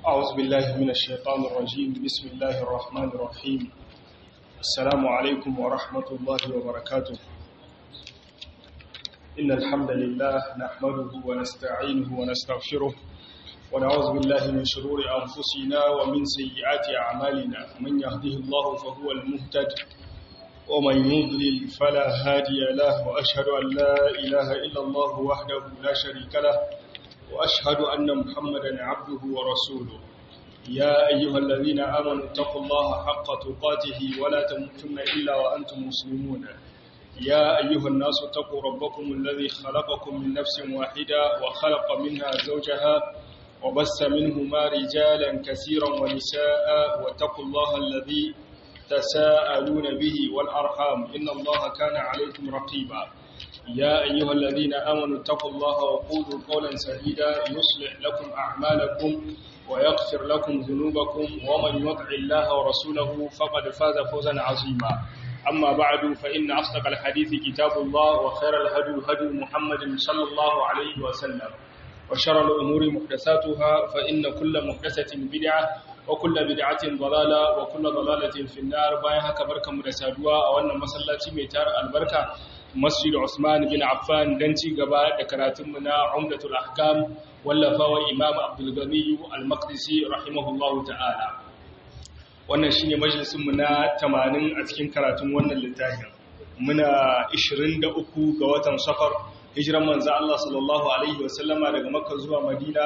أعوذ بالله من الشيطان الرجيم. بسم الله الرحمن الرحيم. السلام عليكم ورحمة الله وبركاته. إن الحمد لله نحمده ونستعينه ونستغفره ونعوذ بالله من شرور أنفسنا ومن سيئات أعمالنا. من يهده الله فهو المهتد ومن يضلل فلا هادي له، وأشهد أن لا إله إلا الله وحده لا شريك له، وأشهد أن محمدا عبده ورسوله. يا أيها الذين آمنوا اتقوا الله حق تقاته ولا تموتن إلا وأنتم مسلمون. يا أيها الناس اتقوا ربكم الذي خلقكم من نفس واحدة وخلق منها زوجها وبث منهما رجالا كثيرا ونساء، واتقوا الله الذي تساءلون به والأرحام إن الله كان عليكم رقيبا. يا أيها الذين آمنوا اتقوا الله وقولوا قولا سديدا يصلح لكم أعمالكم ويغفر لكم ذنوبكم، ومن يطع الله ورسوله فقد فاز فوزا عظيما. أما بعد، فإن أصدق الحديث كتاب الله، وخير الهدي هدي محمد صلى الله عليه وسلم، وشر الأمور محدثاتها، فإن كل محدثة بدعة وكل بدعة ضلالة وكل ضلالة في النار. بايها كبركة مدسادوا أولنا مسلاتي ميتار البركة مسجد عثمان بن عفان دنتي قباء دكراتمنا عمدة الأحكام واللفاوى إمام عبد الغني المقدسي رحمه الله تعالى. wannan shine majalisin mu na 80 a cikin karatun wannan littafin. Muna 23 ga watan Safar, hijiran manzo Allah sallallahu alaihi wasallama daga Makka zuwa Madina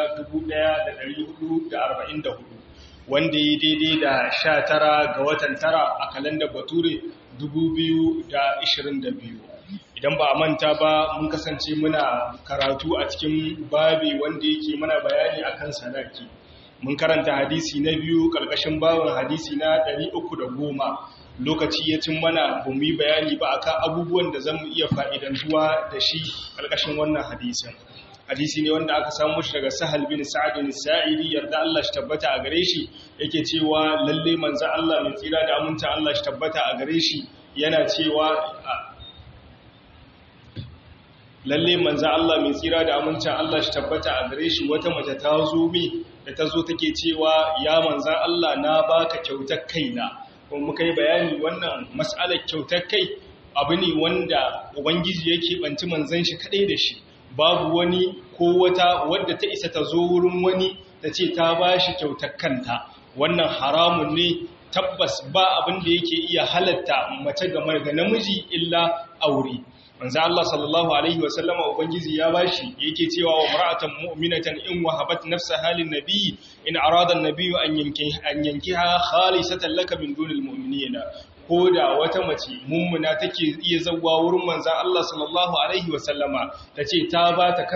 1444, wanda yi daidai da 19 ga watan tara a kalandar Bature 2022. Idan ba a manta ba, mun kasance muna karatu a cikin babi wanda yake mana bayani akan sadaki. Mun karanta hadisi na biyu ƙarƙashin babin hadisi na 310. Lokaci ya cin mana ba mu yi bayani ba akan abubuwan da zamu iya fa'idantuwa da shi ƙarƙashin wannan hadisin. Hadisi ne wanda aka samu shi daga Sahal bin Sa'd bin Sa'idi, yarda Allah shi tabbata a gare shi, yake cewa lalle manzo Allah mai tsira da aminta Allah shi tabbata a gare shi yana cewa lalle manzo Allah mai tsira da amincin Allah shi tabbata a gare shi, wata mace ta zo mi da ta zo take cewa ya manzo Allah na baka kyautar kaina. Kuma muka yi bayani wannan mas'alar kyautar kai abu ne wanda ubangiji yake banci manzon shi kadai da shi. Babu wani ko wata wadda ta isa ta zo wurin wani ta ce ta bashi kyautar kanta. Wannan haramun ne, tabbas ba abin da yake iya halatta mace ga namiji illa aure. Manzo Allah sallallahu alaihi wasallama ubangiji ya bashi yake cewa wa mar'atan mu'minatan in wahabat nafsaha lin nabiy in arada an-nabiy an yankiha khalisatan laka min dunil mu'minina. Koda wata mace mummuna take iya zawwa wurin manzo Allah sallallahu alaihi wasallama tace ta ba da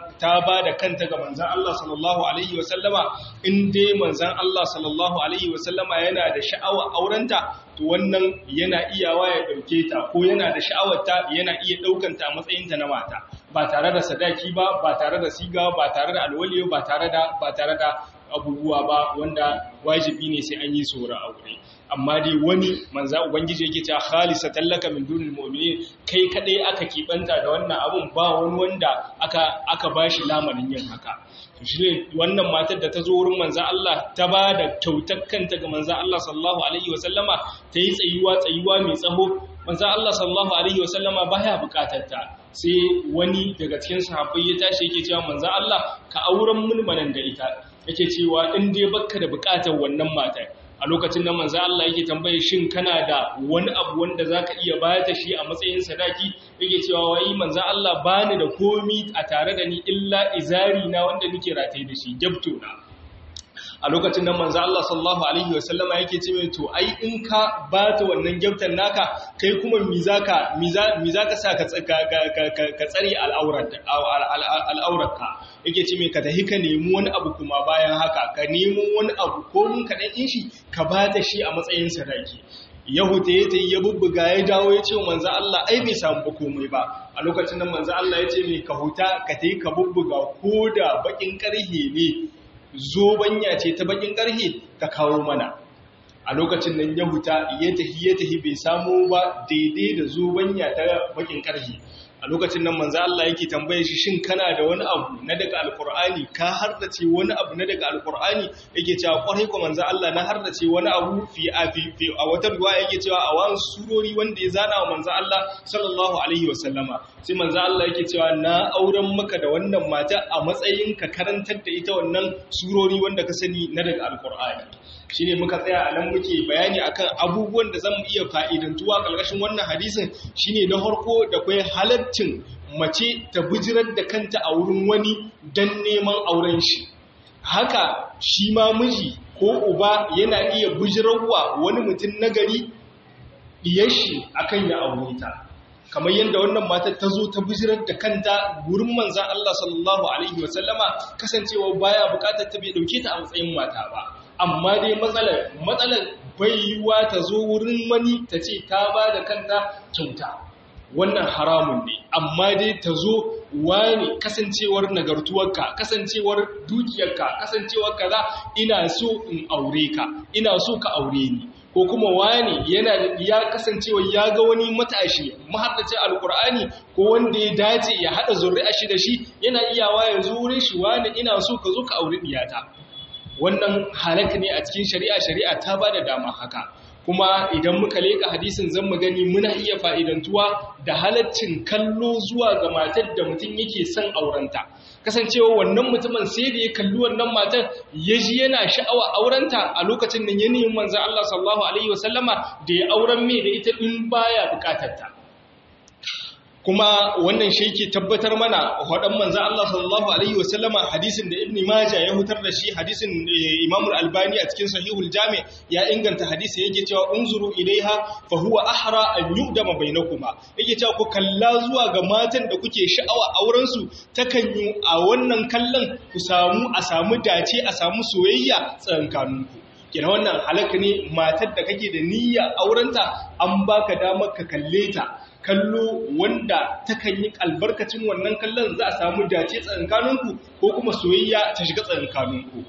kanta ga manzo Allah sallallahu alaihi wasallama, in dai manzo Allah sallallahu alaihi wasallama yana da sha'awa aurenta, to wannan yana iyawa ya dauke ta, ko yana da sha'awarta yana iya daukanta a matsayinta na mata, ba tare da sadaki ba, ba tare da siga, ba tare da alwali, ba tare da abubuwa ba wanda wajibi ne sai an yi sura aure. Amma dai wani manzo ubangiji yake cewa khalisatan laka min dunil mu'minin, kai kadai aka kibanta da wannan abun, ba wani wanda aka bashi lamarin yin haka. To shine wannan matar da ta zo wurin manzo Allah ta ba da kyautar kanta ga manzo Allah sallallahu alaihi wasallama, ta yi tsayuwa mai tsaho. Manzo Allah sallallahu alaihi wasallama baya bukatar ta, sai wani daga cikin sahabbai ya tashi yake cewa manzo Allah ka auren mun manan da ita, yake cewa in dai baka da bukatar wannan matar. A lokacin da manzo Allah yake tambaye shin kana da wani abu wanda zaka iya bayar da shi a matsayin sadaki, yake cewa wai manzo Allah bani da komi a tare da ni illa izari na wanda nake rataye da shi, jabto na. A lokacin da manzo Allah sallallahu alaihi wasallama yake ce mai to ai in ka bata wannan gyautan naka, kai kuma mi zaka sa ka tsare al'aurarka. Yake ce mai ka tahi ka nemi wani abu kuma bayan haka, ka nemo wani abu ko mun kaɗan in shi ka bata shi a matsayin sadaki. Yahuda ya tayi ya bubbuga ya dawo ya ce wa manzo Allah ai bai samu ba komai ba. A lokacin da manzo Allah ya ce mai ka huta ka tayi ka bubbuga ko da bakin karhe ne, zobanya ce ta bakin karhe ka kawo mana. A lokacin nan ya huta ya tahi bai samu ba daidai da zobanya ta bakin karhe. a lokacin nan manzo Allah yake tambaye shi shin kana da wani abu na daga alqur'ani ka hardace wani abu na daga alqur'ani yake cewa kwarai ko manzo Allah na hardace wani abu fi a wata riwaya yake cewa a wani surori wanda ya zana wa manzo Allah sallallahu alaihi wasallama sai manzo Allah yake cewa na auren maka da wannan mata a matsayin ka karantar da ita wannan surori wanda ka sani na daga alqur'ani shine muka tsaya a nan muke bayani akan abubuwan da zamu iya fa'idantuwa kalkashin wannan hadisin shine na farko da kai halaccin mace ta bijirar da kanta a wurin wani dan neman auren shi haka shi ma miji ko uba yana iya bijirarwa wani mutum nagari diyar shi akan ya aure ta kamar yadda wannan matar ta zo ta bijirar da kanta gurin manzon Allah sallallahu alaihi wasallama kasancewa baya bukatar ta bai dauke ta a matsayin mata ba amma dai matsalar bai yiwuwa ta zo wurin wani ta ce ta ba da kanta kyauta wannan haramun ne amma dai ta zo wani kasancewar nagartuwarka kasancewar dukiyarka kasancewar kaza ina so in aure ka ina so ka aure ni ko kuma wani ya kasancewa ya ga wani matashi mahaddace alkur'ani ko wanda ya dace ya hada zuri'a shi da shi yana iyawa ya zo wurin shi wani ina so ka zo ka aure diyata wannan halaka ne a cikin shari'a ta ba da dama haka kuma idan muka leka hadisin zan mu gani muna iya fa'idantuwa da halaccin kallo zuwa ga matar da mutum yake son aurenta kasancewa wannan mutumin sai da ya kalli wannan matar ya ji yana sha'awa aurenta a lokacin da ya nemi manzon Allah sallallahu alaihi wasallama da ya auren mai da ita in baya bukatarta kuma wannan shi yake tabbatar mana wadan manzo Allah sallallahu alaihi wasallama hadisin da Ibn Majah ya hutar da shi hadisin Imam Al-Albani a cikin Sahihul Jami' ya inganta hadisi yake cewa unzuru ilaiha fa huwa ahra an yuqdama bainakuma yake cewa ku kalla zuwa ga matan da kuke sha'awa auren su takan yi a wannan kallon ku samu dace a samu soyayya tsakankaninku kina wannan halaka ne matar da kake da niyya aurenta an baka damar ka kalle ta kallo wanda takan yi albarkacin wannan kallon za a samu dace tsakankaninku ko kuma soyayya ta shiga tsakankaninku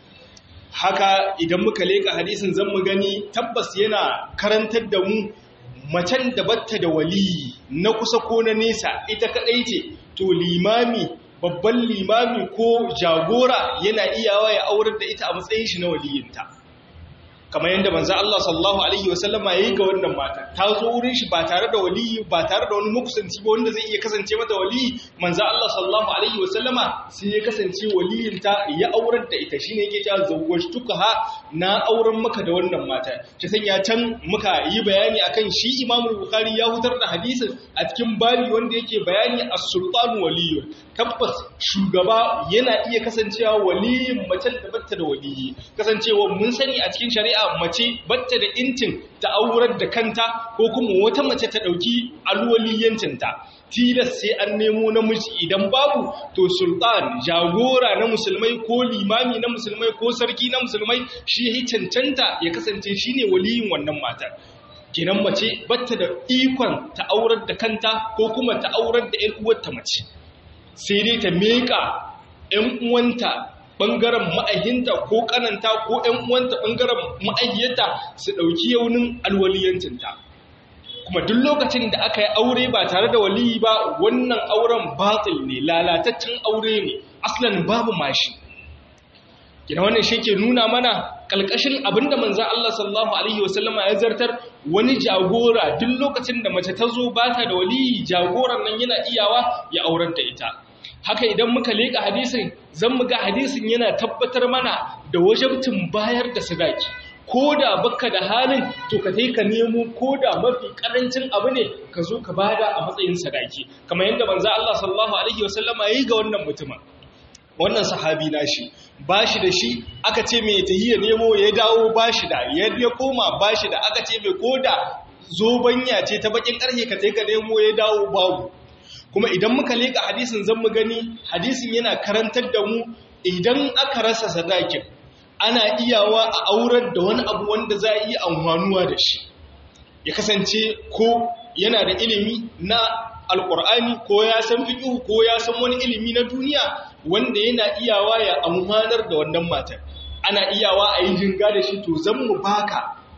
haka idan muka leka hadisin zan mu gani tabbas yana karantar da mu macen da batta da wali na kusa ko na nesa ita kadai ce to limami babban limami ko jagora yana iyawa ya aurar da ita a matsayin shi na waliyinta kamar yadda manzo Allah sallallahu alaihi wasallama yayi ga wannan mata ta zo wurin shi ba tare da wali ba tare da wani makusanci ba wanda zai iya kasance mata wali manzo Allah sallallahu alaihi wasallama sai ya kasance waliyinta ya aurar da ita shine yake cewa zawwajtukaha na auren maka da wannan mata ta sanya can muka yi bayani akan shi Imam Bukhari ya hutar da hadisin a cikin babi wanda yake bayani as-sultan waliyun tabbas shugaba yana iya kasancewa waliyin mace da batta da waliyi kasancewa mun sani a cikin shari'a mace batta da intin ta aurar da kanta ko kuma wata mace ta dauki alwaliyancinta tilas sai an nemo namiji idan babu to sultan jagora na musulmai ko limami na musulmai ko sarki na musulmai shi ya cancanta ya kasance shine waliyin wannan matar kenan mace batta da ikon ta aurar da kanta ko kuma ta aurar da ƴar uwarta mace sai dai ta meka ƴan uwanta ɓangaren ma'ahinta ko ƙananta ko ‘yan uwanta ɓangaren ma'ahiyarta su ɗauki yaunin alwaliyancinta. Kuma duk lokacin da aka yi aure ba tare da waliyi ba wannan auren batil ne, lalataccen aure ne, aslan babu mashi. Gina wannan shi ke nuna mana ƙalƙashin abinda manzan Allah sallallahu Alaihi wasallama ya zartar wani jagora duk lokacin da mace ta zo ba ta da waliyi jagoran nan yana iyawa ya aurar da ita. Haka idan muka leƙa hadisin zan muga hadisin yana tabbatar mana da wajabtin bayar da sadaki ko da baka da halin to ka tai ka nemo ko da mafi karancin abu ne ka zo ka bada a matsayin sadaki kamar yadda manzo Allah sallallahu alaihi wasallama yayi ga wannan mutumin wannan sahabi nashi bashi da shi aka ce me tahiyya nemo ya dawo bashi da ya koma bashi da aka ce me koda zobanya ce ta bakin karhe ka tai ka nemo ya dawo babu kuma idan muka leka hadisin zan mu gani hadisin yana karantar da mu idan aka rasa sadakin ana iyawa a aurar da wani abu wanda za a yi amfanuwa da shi ya kasance ko yana da ilimi na alkur'ani ko ya san fiqh ko ya san wani ilimi na duniya wanda yana iyawa ya amfanar da wannan matar ana iyawa a yi jinga da shi to zan mu baka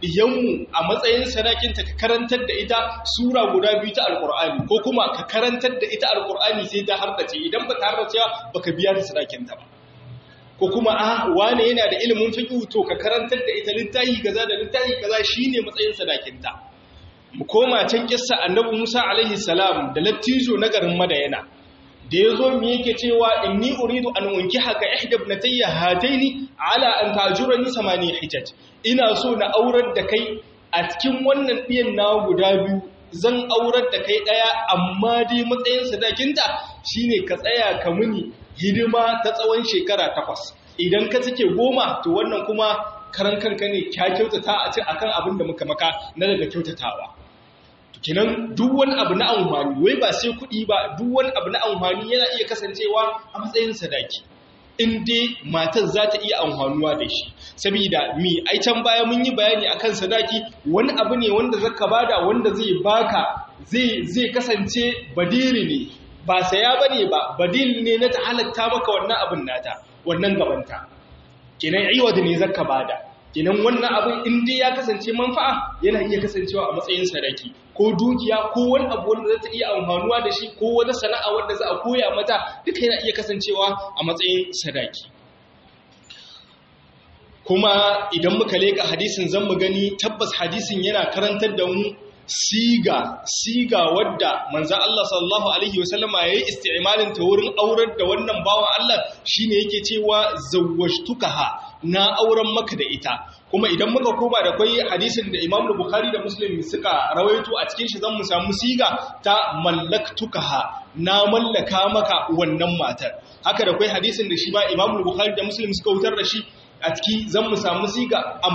diyanmu a matsayin sadakinta ka karantar da ita sura guda 2 ta alqur'ani ko kuma ka karantar da ita alqur'ani sai ta hardace idan ba ta hardace baka biya ta sadakinta ba ko kuma wane yana da ilimin fiqh to ka karantar da ita littafi kaza da littafi kaza shine matsayin sadakinta mu koma can kissa annabi Musa alaihi salam da lattijo na garin Madayana da yazo me yake cewa inni uridu an unkihaka ihda ibnatayya hataini ala an tajurani 8 hijaj ina so na aurar da kai a cikin wannan biyan na guda biyu zan aurar da kai daya amma dai matsayin sadakinta shine ka tsaya ka muni hidima ta tsawon shekara 8 idan ka cike 10 to wannan kuma karan kanka ne kya kyautata a ci akan abin da muka maka na daga kyautatawa kinan duk wani abu na amfani wai ba sai kuɗi ba duk wani abu na amfani yana iya kasancewa a matsayin sadaki in dai matar za ta iya amfanuwa da shi saboda ai can baya mun yi bayani akan sadaki wani abu ne wanda zaka bada wanda zai baka zai kasance badiri ne ba saya bane ba badil ne na ta halatta maka wannan abin nata wannan gabanta kinan aiwadi ne zaka bada kinan wannan abin in dai ya kasance manfa'a yana iya kasancewa a matsayin sadaki ko dukiya ko wani abu wanda za ta iya amfanuwa da shi ko wata sana'a wanda za a koya mata duka yana iya kasancewa a matsayin sadaki kuma idan muka leka hadisin zan mu gani tabbas hadisin yana karantar da mu siga wadda manzo Allah sallallahu alaihi wasallama yayi isti'malin ta wurin aurar da wannan bawan Allah shine yake cewa zawwajtukaha na auren maka da ita kuma idan muka koma da kai hadisin da Imam Bukhari da Muslim suka rawaito a cikin shi zan mu samu siga ta mallaktukaha na mallaka maka wannan matar haka da kai hadisin da shi ba Imam Bukhari da Muslim suka wutar da shi a ciki zan mu samu siga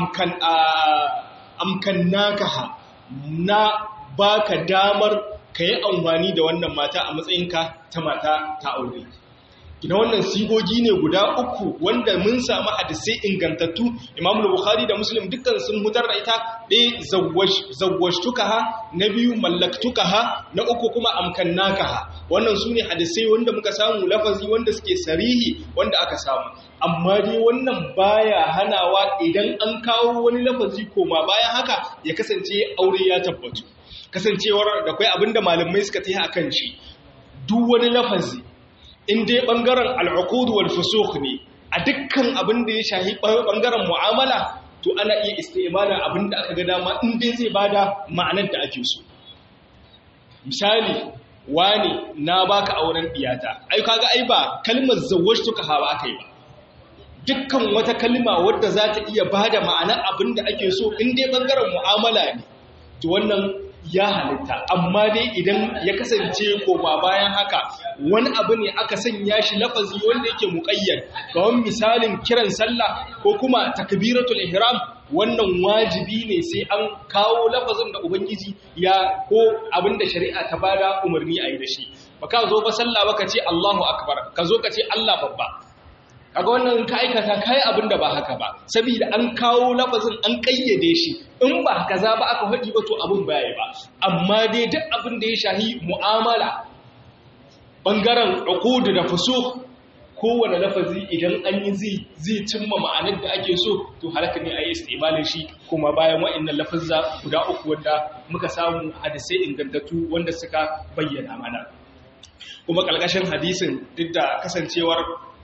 amkannakaha na baka damar ka yi amfani da wannan mata a matsayinka ta mata ta aure. Gina wannan sigogi ne guda 3 wanda mun samu hadisai ingantattu Imam Bukhari da Muslim dukkan sun hutar da ita ɗaya zawwajtukaha na biyu mallaktukaha na 3 kuma amkannakaha wannan sune hadisai wanda muka samu lafazi wanda suke sarihi wanda aka samu amma dai wannan baya hanawa idan an kawo wani lafazi koma bayan haka ya kasance aure ya tabbatu kasancewar da kai abinda malamai suka tayi akan shi duk wani lafazi in dai ɓangaren al'ukudu wal fusuk ne a dukkan abin da ya shahi ɓangaren mu'amala to ana iya isti'malin abin da aka ga dama in dai zai bada ma'anar da ake so misali wani na baka auren diyata ai kaga ai ba kalmar zawwajtuka hawa akai ba dukkan wata kalma wadda za ta iya bada ma'anar abin da ake so in dai ɓangaren mu'amala ne to wannan ya halitta amma dai idan ya kasance koma bayan haka wani abu ne aka sanya shi lafazi wanda yake muqayyad kawai misalin kiran sallah ko kuma takbiratul ihram wannan wajibi ne sai an kawo lafazin da ubangiji ya ko abinda shari'a ta bada umarni a yi da shi baka zo ba sallah baka ce Allahu akbar ka zo ka ce Allah babba kaga wannan ka aikata kai abin da ba haka ba saboda an kawo lafazin an kayyade shi in ba kaza ba aka faɗi ba to abin baya ba amma dai duk abin da ya shahi mu'amala bangaren uqud da fusukh kowane lafazi idan an yi zai cimma ma'anar da ake so to halaka ne ayi istimalin shi kuma bayan wa'annan lafazza guda 3 wanda muka samu hadisai ingantattu wanda suka bayyana mana kuma kalkashin hadisin duk da kasancewar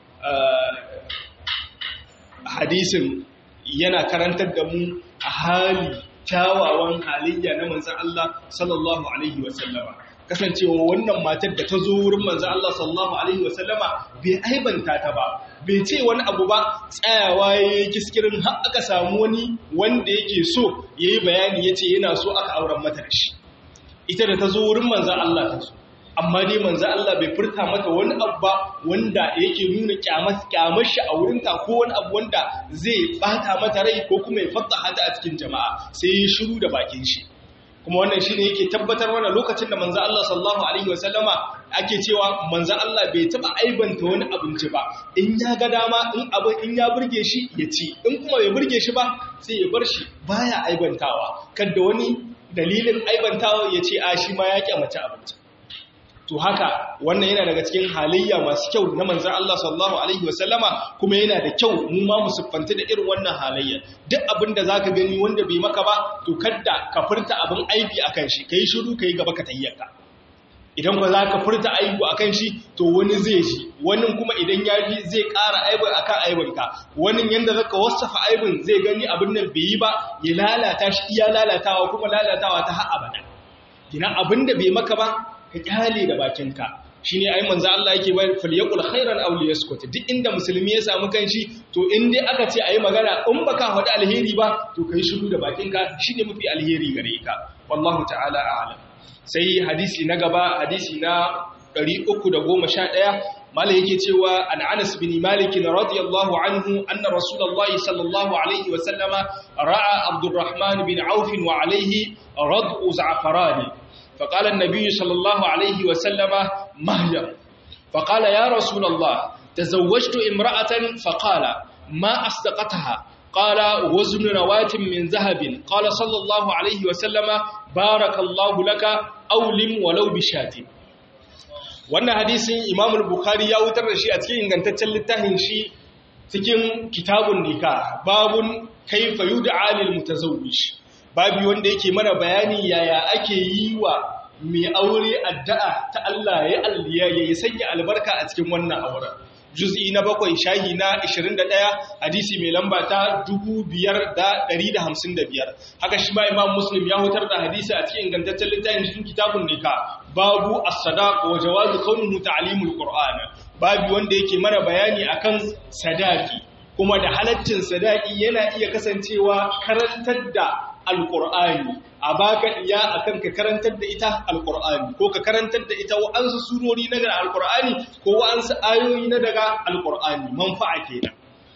hadisin yana karantar da mu a hali kyawawan halayya na manzan Allah sallallahu alaihi wasallama kasancewa wannan matar da ta zo wurin manzan Allah sallallahu alaihi wasallama bai aibanta ta ba bai ce wani abu ba tsayawa yayi kiskirin har aka samu wani wanda yake so yayi bayani yace yana so aka auren mata da shi ita da ta zo wurin manzan Allah ta so amma dai manzo Allah bai furta mata wani abu ba wanda yake nuna kyamar shi a wurinta ko wani abu wanda zai bata mata rai ko kuma ya faddaha ta a cikin jama'a sai ya shiru da bakin shi kuma wannan shine yake tabbatar mana lokacin da manzo Allah sallallahu alaihi wasallama ake cewa manzo Allah bai taba aibanta wani abinci ba in ya ga dama in ya burge shi ya ci in kuma bai burge shi ba sai ya bar shi baya aibantawa kada wani dalilin aibantawa ya ce a shi ma ya kyamace abinci to haka wannan yana daga cikin halayya masu kyau na manzon Allah sallallahu alaihi wasallama kuma yana da kyau mu ma mu siffanta da irin wannan halayya duk abinda zaka gani wanda bai maka ba to kada ka furta abin aibi akan shi kai shiru kai gaba ka tayyaka idan ba za ka furta aibu akan shi to wani zai ji wani kuma idan ya ji zai ƙara aibin akan aibinka wani yanda zaka wasafa aibin zai gani abin nan bai yi ba ya lalata shi iya lalatawa kuma lalatawa ta har abada kina abinda bai maka ba ka kyale da bakinka shine ai manzo Allah yake bayar falyaqul khairan aw liyaskut duk inda musulmi ya samu kanshi to in dai aka ce ayi magana in baka faɗi alheri ba to kai shiru da bakinka shine mafi alheri gare ka wallahu ta'ala a'lam sai hadisi na gaba hadisi na 311 malai yake cewa an Anas bin Malik radiyallahu anhu anna Rasulullahi sallallahu alaihi wa sallama ra'a Abdurrahman bin Auf wa alaihi rad'u za'farani فقال النبي صلى الله عليه وسلم مهيا فقال يا رسول الله تزوجت امرأة فقال ما أصدقتها قال وزن نواة من ذهب قال صلى الله عليه وسلم بارك الله لك أولم ولو بشاة wannan hadisin Imam al-Bukhari ya wutar da shi a cikin ingantaccen littafin shi cikin kitabun nikah babun kaifa yud'a lil mutazawwij babu wanda yake mana bayani yaya ake yi wa mai aure addu'a ta Allah ya sanya albarka a cikin wannan auren. Juz'i na 7 shahi na 21 hadisi mai lamba ta 5155. Haka shi ma Imam Muslim ya hutar da hadisi a cikin ingantaccen littafin cikin kitabun nikah babu as-sadaq wa jawazu kaunuhu ta'limul Qur'an. Babu wanda yake mana bayani akan sadaki kuma da halaccin sadaki yana iya kasancewa karantar da alƙur'ani a baka iya akan ka karantar da ita alƙur'ani ko ka karantar da ita wa'ansu surori na daga alƙur'ani ko wa'ansu ayoyi na daga alƙur'ani manfa'a kenan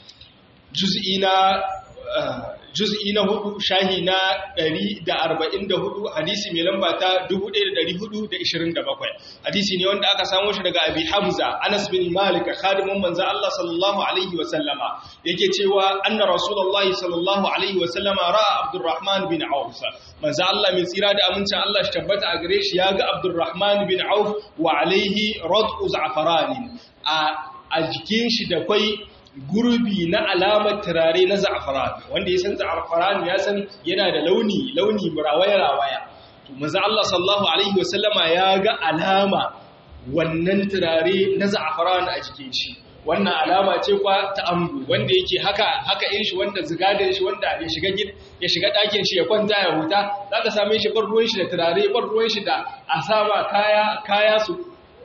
juz'i na 4 shahi na 144 hadisi mai lamba ta 1427 hadisi ne wanda aka samu shi daga Abi Hamza Anas bin Malik khadimin manzo Allah sallallahu alaihi wa sallama yake cewa anna rasulullahi sallallahu alaihi wa sallama ra'a Abdurrahman bin Auf manzo Allah mai tsira da amincin Allah shi tabbata a gare shi yaga Abdurrahman bin Auf wa alaihi rad'u za'faran a jikin shi da kai gurbi na alamar turare na za'afaran wanda ya san za'afaran ya san yana da launi murawaya-rawaya to manzo Allah sallallahu alaihi wasallama ya ga alama wannan turare na za'afaran a jikin shi wannan alama ce kwa ta ambu wanda yake haka yin shi wanda zigadin shi wanda ya shiga ɗakin shi ya kwanta ya huta zaka same shi bar ruwan shi da turare bar ruwan shi da asaba kaya su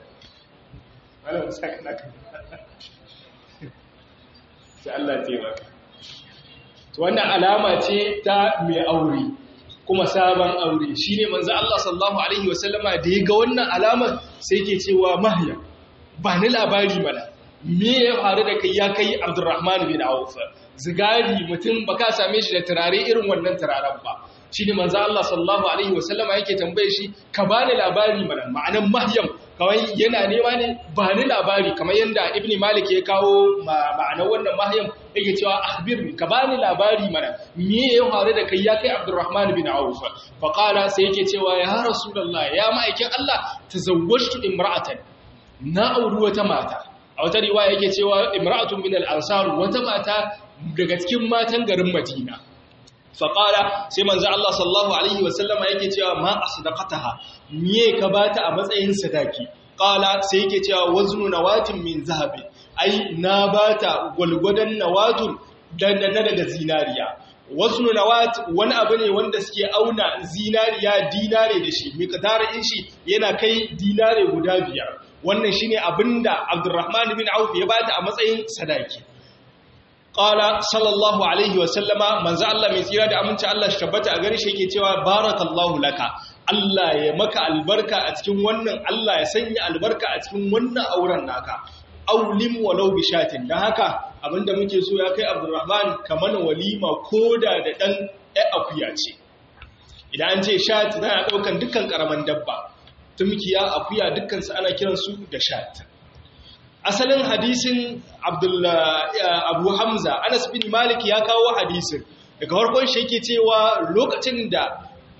sai Allah taimaka to wannan alama ce ta mai aure kuma sabon aure shine manzo Allah sallallahu alaihi wasallama da ya ga wannan alamar sai yake cewa mahya ba ni labari mana me ya faru da kai ya kai Abdurrahman bin Auf zigari mutum baka same shi da turare irin wannan turaren ba shine manzo Allah sallallahu alaihi wasallama yake tambaye shi ka bani labari mana ma'anan mahyam kawai yana nema ne ba ni labari kamar yanda Ibn Malik ya kawo ma'anar wannan mahyam yake cewa akhbirni ka bani labari mana me ya faru da kai ya kai Abdurrahman bin Auf fa qala sai yake cewa ya Rasulullah ya ma'aikin Allah tazawwajtu imra'atan na auri wata mata a wata riwaya yake cewa imra'atun min al-ansar wata mata daga cikin matan garin Madina faƙala sai manzo Allah sallallahu alaihi wasallama yake cewa ma asdaqataha miye ka bata a matsayin sadaki qala sai yake cewa waznu nawatin min zahabi ai na bata gulgudan nawatun daga zinariya waznu nawat wani abu ne wanda suke auna zinariya dinare da shi miqdarin shi yana kai dinare guda 5 wannan shine abinda Abdurrahman bin Auf ya bata a matsayin sadaki Ƙala sallallahu Alaihi wasallama manzo Allah mai tsira da aminci Allah shi tabbata a gari shi yake cewa barakallahu laka Allah ya maka albarka a cikin wannan Allah ya sanya albarka a cikin wannan auren naka aulim walau bishatin dan haka abinda muke so ya kai Abdurrahman kamar walima koda da dan akuya ce idan an ce shat na daukan dukkan karaman dabba tumkiya akuya dukkan su ana kiransu da shat asalin hadisin Abu Hamza Anas bin Malik ya kawo hadisin daga farkon shi yake cewa lokacin da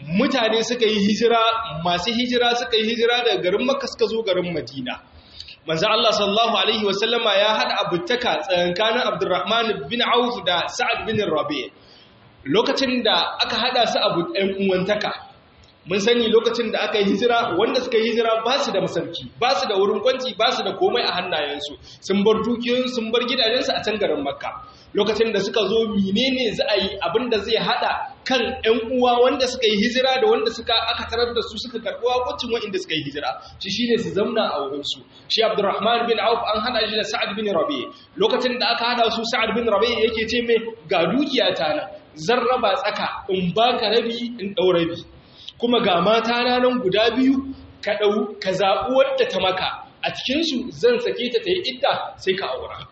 mutane suka yi hijira, masu hijira suka yi hijira daga garin Makka suka zo garin Madina. Manzo Allah sallallahu alaihi wasallama ya hada abutaka tsakanin Abdurrahman bin Auf da Sa'ad bin Rabi'. Lokacin da aka hada su abu ɗan uwantaka, mun sani lokacin da aka yi hijira, wanda suka yi hijira ba su da masarki, ba su da wurin kwanci, ba su da komai a hannayensu, sun bar dukiyoyin, sun bar gidajensu a can garin Makka. Lokacin da suka zo menene za a yi abinda zai hada kan ƴan uwa wanda suka yi hijira da wanda aka tarar da su suka karɓi wakuncin wanda suka yi hijira, shi shine su zamna a wurin su. Shi Abdurrahman bin Auf an hada shi da Sa'ad bin Rabi'. Lokacin da aka hada su, Sa'ad bin Rabi' yake ce mai ga dukiya ta nan, zan raba tsaka in baka rabi in dau rabi. Kuma ga mata na nan guda biyu ka zaɓi wadda ta maka, a cikin su zan sake ta ta yi idda sai ka aura.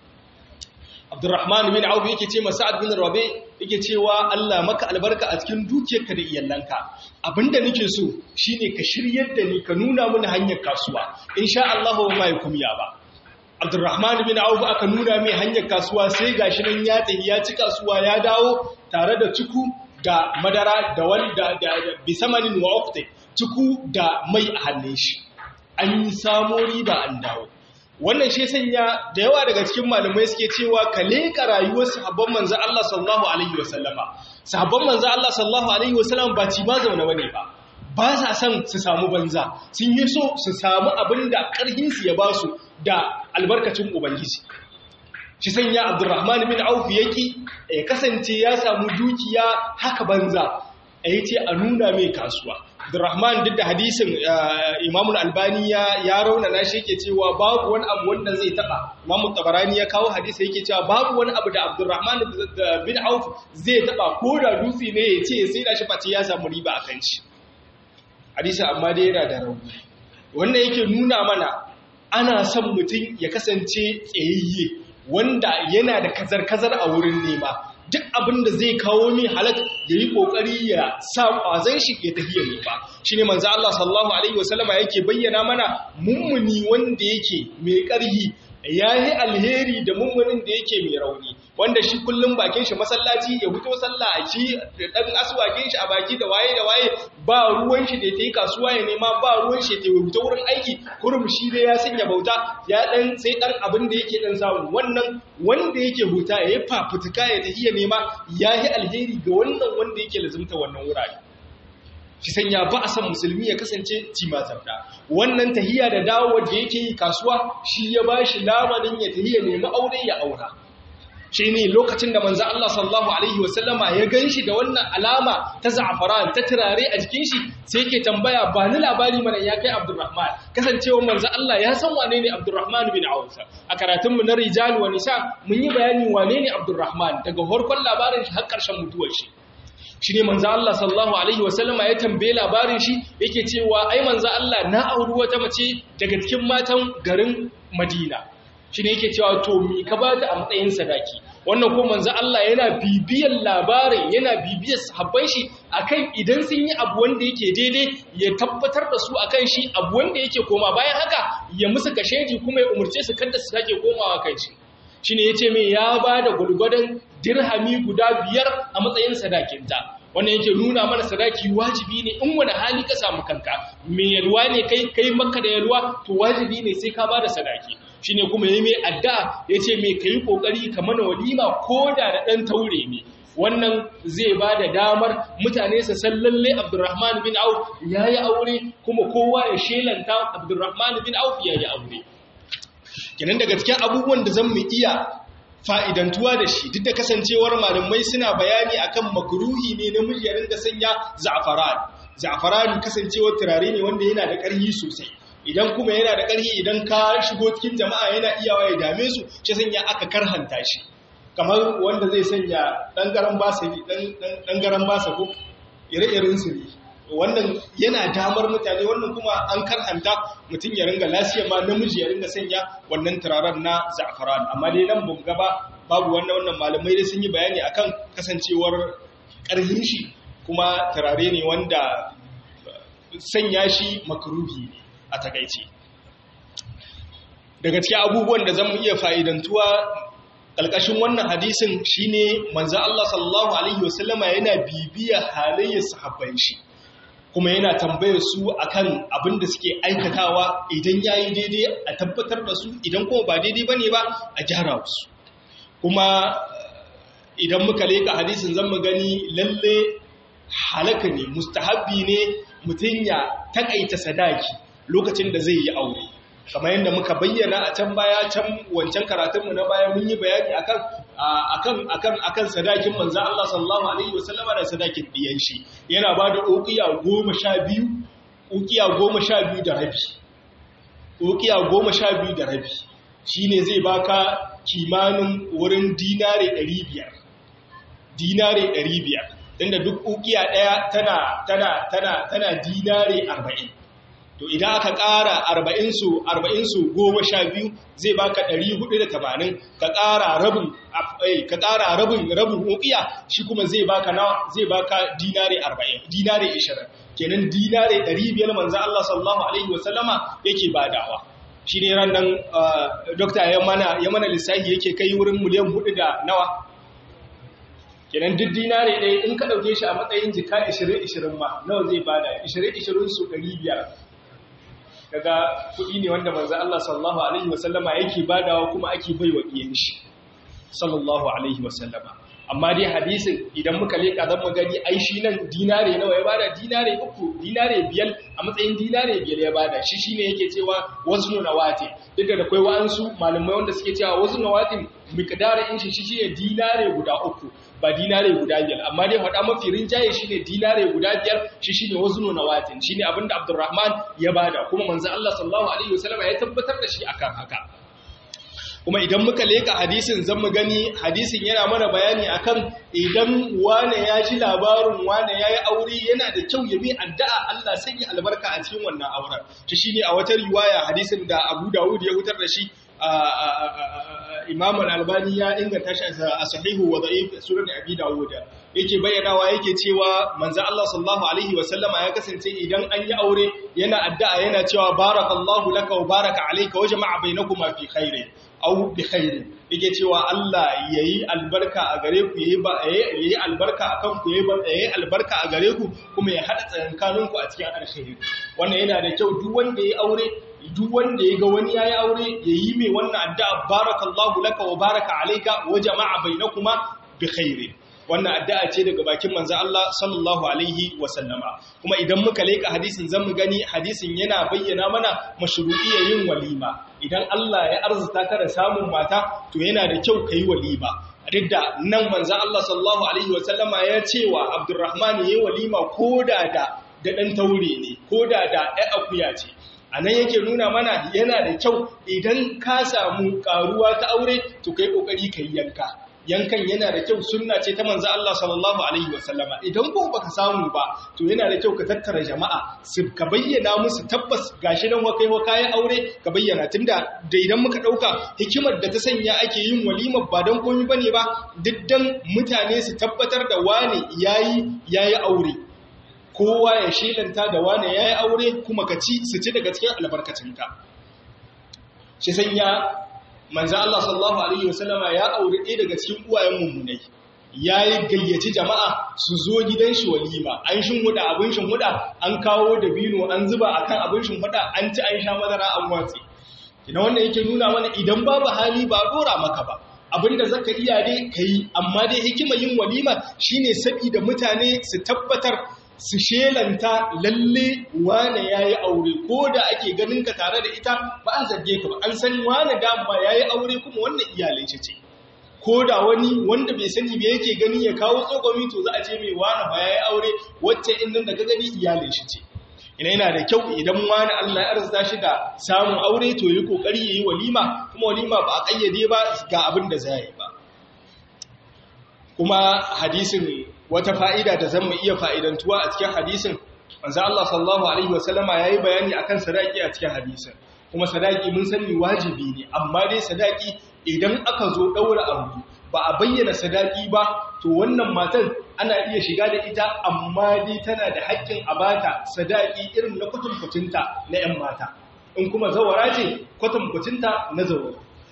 Abdurrahman bin Auf yake ce masa Sa'ad bin Rabi' yake cewa Allah maka albarka a cikin dukiyarka da iyalanka. Abinda nake so shine ka shiryar da ni, ka nuna mini hanyar kasuwa. Insha Allah ba mai kumiya ba. Abdurrahman bin Auf aka nuna mai hanyar kasuwa, sai gashi nan ya tafi ya ci kasuwa ya dawo tare da ciku da madara da wanda da bisamanin wa uqti, ciku da mai a hannun shi. An yi samo riba an dawo. Wannan shi sanya da yawa daga cikin malamai suke cewa ka leka rayuwar sahabban manzo Allah sallallahu alaihi wasallama. Sahabban manzo Allah sallallahu alaihi wasallam ba ci ba zaune bane ba. Ba sa son su samu banza. Sun yi so su samu abinda karhin su ya ba su da albarkacin ubangiji. Shi sanya Abdurrahman bin Auf yake ya kasance ya samu dukiya haka banza. Yace a nuna mai kasuwa. Abdurrahman duk da hadisin Imam Al-Albani ya raunana shi yake cewa babu wani abu wanda zai taba. Imam Tabarani ya kawo hadisi yake cewa babu wani abu da Abdurrahman bin Auf zai taba, ko da dutse ne ya ce sai da shi face ya samu riba akan shi. Hadisi amma dai yana da rauni. Wannan yake nuna mana ana son mutum ya kasance tsayayye, wanda yana da kazar-kazar a wurin nema. Duk abin da zai kawo min halak ya yi ƙoƙari ya sa ƙwazon shi ya tafiya ne ba. Shi ne manzo Allah sallallahu Alaihi wasallama yake bayyana mana mummuni wanda yake mai ƙarhi ya yi alheri da mummunin da yake mai rauni, wanda shi kullum bakin shi masallaci ya fito sallah a ci da ɗan aswakin shi a baki da waye ba ruwan shi da ta yi kasuwa ya nema, ba ruwan shi da ya fito wurin aiki, kurum shi dai ya sanya bauta ya ɗan sai ɗan abin da yake ɗan samu. Wannan wanda yake huta ya yi fafutuka ya tafi ya nema ya yi alheri ga wannan wanda yake lazumta wannan wurare. Shi sanya ba a san musulmi ya kasance cimazarda. Wannan tahiya da dawowar da yake yi kasuwa shi ya ba shi lamarin ya tahiya nemi aure ya aura. Shi ne lokacin da manzo Allah sallallahu alaihi wasallama ya ganshi da wannan alama ta za'afaran ta turare a jikin shi, sai yake tambaya ba ni labari mana ya kai Abdurrahman. Kasancewa manzo Allah ya san wane ne Abdurrahman bin Auf. A karatun mu na Rijal wa Nisa mun yi bayani wane ne Abdurrahman daga farkon labarin shi har ƙarshen mutuwar shi. Shi ne manzo Allah sallallahu alaihi wasallama ya tambaye labarin shi, yake cewa ai manzo Allah na auri wata mace daga cikin matan garin Madina. Shi ne yake cewa to mi ka bata a matsayin sadaki. Wannan ko manzo Allah yana bibiyar labarin, yana bibiyar sahabban shi akan idan sun yi abu wanda yake daidai ya tabbatar da su akan shi, abu wanda yake koma bayan haka ya musu kasheji kuma ya umurce su kada su sake komawa kan shi. Shine yace me ya bada gulgudan dirhami guda 5 a matsayin sadakinta. Wannan yake nuna mana sadaki wajibi ne in wani hali ka samu kanka. Me yalwa ne kai maka da yalwa, to wajibi ne sai ka bada sadaki. Shine kuma yayi mai addu'a yace me kai kokari ka mana walima koda da dan taure ne. Wannan zai bada damar mutane su san lalle Abdurrahman bin Auf yayi aure, kuma kowa ya shelanta Abdurrahman bin Auf yayi aure. Kenan daga cikin abubuwan da zan mu iya fa'idantuwa da shi, duk da kasancewar malamai suna bayani akan makruhi ne namiji ya ringa sanya za'afaran. Za'afaran kasancewar turare ne wanda yana da ƙarfi sosai. Idan kuma yana da ƙarfi, idan ka shigo cikin jama'a yana iyawa ya dame su, shi sanya aka karhanta shi. Kamar wanda zai sanya ɗangaren basa ko ire-iren su ne. Wannan yana damar mutane, wannan kuma an karhanta mutum ya ringa lasiya ma namiji ya ringa sanya wannan turaren na za'afaran. Amma dai nan bamu gaba babu wannan malamai dai sun yi bayani akan kasancewar ƙarhin shi, kuma turare ne wanda sanya shi makruhi a takaice. Daga cikin abubuwan da zamu iya fa'idantuwa ƙalƙashin wannan hadisin shine manzo Allah sallallahu alaihi wasallama yana bibiya halayyar sahabban shi. kuma yana tambayar su akan abin da suke aikatawa idan yayi daidai a tabbatar da su idan kuma ba daidai bane ba a gyara su. Kuma idan muka leka hadisin zan mu gani lalle halaka ne, mustahabbi ne mutum ya takaita sadaki lokacin da zai yi aure, kamar yadda muka bayyana a can baya, can wancan karatunmu na baya mun yi bayani akan sadakin manzo Allah sallallahu alaihi wasallama da sadakin diyan shi, yana bada uqiya 12 da rabi, uqiya 12 da rabi shine zai baka kimanin wurin dinare 500 inda duk ukiya daya tana dinare 40. To idan aka ƙara 40 su 12 zai baka 480, ka ƙara rabin ukiya shi kuma zai baka dinare 40, dinare 20, kenan dinare 500 manzo Allah sallallahu alaihi wasallama yake badawa. Shi ne ran nan dokta ya mana lissafi yake kai wurin miliyan 4 da nawa, kenan duk dinare ɗaya in ka ɗauke shi a matsayin jika 20-20 ma nawa zai bada, 20-20 su 500, daga kuɗi ne wanda manzo Allah sallallahu alaihi wasallama yake badawa kuma ake baiwa iyan shi sallallahu alaihi wasallama. Amma dai hadisin idan muka leka zan mu gani ai shi nan dinare nawa ya bada, dinare 3, dinare 5 a matsayin dinare 5 ya bada shi, shine yake cewa waznu nawati. Duk da akwai wa'ansu malamai wanda suke cewa waznu nawati miqdarin shi shine dinare guda 3 ba dinare guda 5, amma dai faɗa mafi rinjaye shine dinare guda 5, shi shine waznu nawati, shine abinda Abdurrahman ya bada, kuma manzo Allah sallallahu alaihi wasallam ya tabbatar da shi akan haka. Kuma idan muka leka hadisin zan mu gani hadisin yana mana bayani akan idan wane ya ji labarin wane ya yi aure yana da kyau ya bi addu'a Allah sanya albarka a cikin wannan auren. Ta shi ne a wata riwaya hadisin da Abu Dawud ya hutar da shi, Imam Al-Albani ya inganta shi a sahihu wa da'if sunan Abi Dawud, yake bayyanawa yake cewa manzo Allah sallallahu alaihi wa sallama ya kasance idan an yi aure yana addu'a yana cewa barakallahu laka wa baraka alayka wa jama'a bainakuma fi khairin aw bi khairin, yake cewa Allah yayi albarka a gare ku, yayi albarka akan ku, yayi albarka a gare ku, kuma ya hada tsakankaninku a cikin alkhairi. Wannan yana da kyau duk wanda yayi aure, duk wanda ya ga wani yayi aure yayi mai wannan addu'a barakallahu laka wa baraka alayka wa jama'a bainakuma bi khairin. Wannan addu'a ce daga bakin manzo Allah sallallahu alaihi wasallama. Kuma idan muka leka hadisin zamu gani hadisin yana bayyana mana mashru'iyyar yin walima. Idan Allah ya arzuta ka da samun mata to yana da kyau kai walima. Duk da nan manzo Allah sallallahu alaihi wasallama ya ce wa Abdurrahman yayi walima koda da dan taure ne, koda da ɗan akuya ce. Anan yake nuna mana yana da kyau idan ka samu karuwa ta aure to kai kokari kai yanka. Yankan yana da kyau, sunna ce ta manzo Allah sallallahu alaihi wasallama. Idan ko baka samu ba to yana da kyau ka tattara jama'a ka bayyana musu tabbas gashi nan wa kai aure, ka bayyana tunda da idan muka dauka hikimar da ta sanya ake yin walima ba dan komai bane ba, diddan mutane su tabbatar da wani yayi aure, kowa ya shelanta da wani yayi aure kuma ka ci su ci daga cikin albarkacinka. Shi sanya manzo Allah sallallahu alaihi wasallama ya aure ɗaya daga cikin uwayen mummunai, yayi gayyaci jama'a su zo gidan shi walima, an shinhuda abin shinhuda, an kawo dabino an zuba akan abin shinhuda, an ci an sha madara an watsi. Kina wannan yake nuna mana idan babu hali ba dora maka ba, abinda zaka iya dai kai, amma dai hikimar yin walima shine saboda mutane su tabbatar, su shelanta lalle wane yayi aure, ko da ake ganin ka tare da ita ba an zarge ka ba, an san wane dama yayi aure kuma wannan iyalai ce. Ko da wani wanda bai sani ba yake gani ya kawo tsogomi to za a ce mai wane ba yayi aure, wacce in nan da ka gani iyalai ce. Yana da kyau idan wani Allah ya arzuta shi da samun aure to yi kokari yayi walima, kuma walima ba a kayyade ba ga abin da zai yi ba. Kuma hadisin wata fa'ida da zan mu iya fa'idantuwa a cikin hadisin, manzo Allah sallallahu alaihi wasallama yayi bayani akan sadaki a cikin hadisin. Kuma sadaki mun sani wajibi ne, amma dai sadaki idan aka zo daura aure ba a bayyana sadaki ba to wannan matan ana iya shiga da ita, amma dai tana da haƙƙin a bata sadaki irin na kwatankucinta na 'yan mata, in kuma zawara ce kwatankucinta na zawara.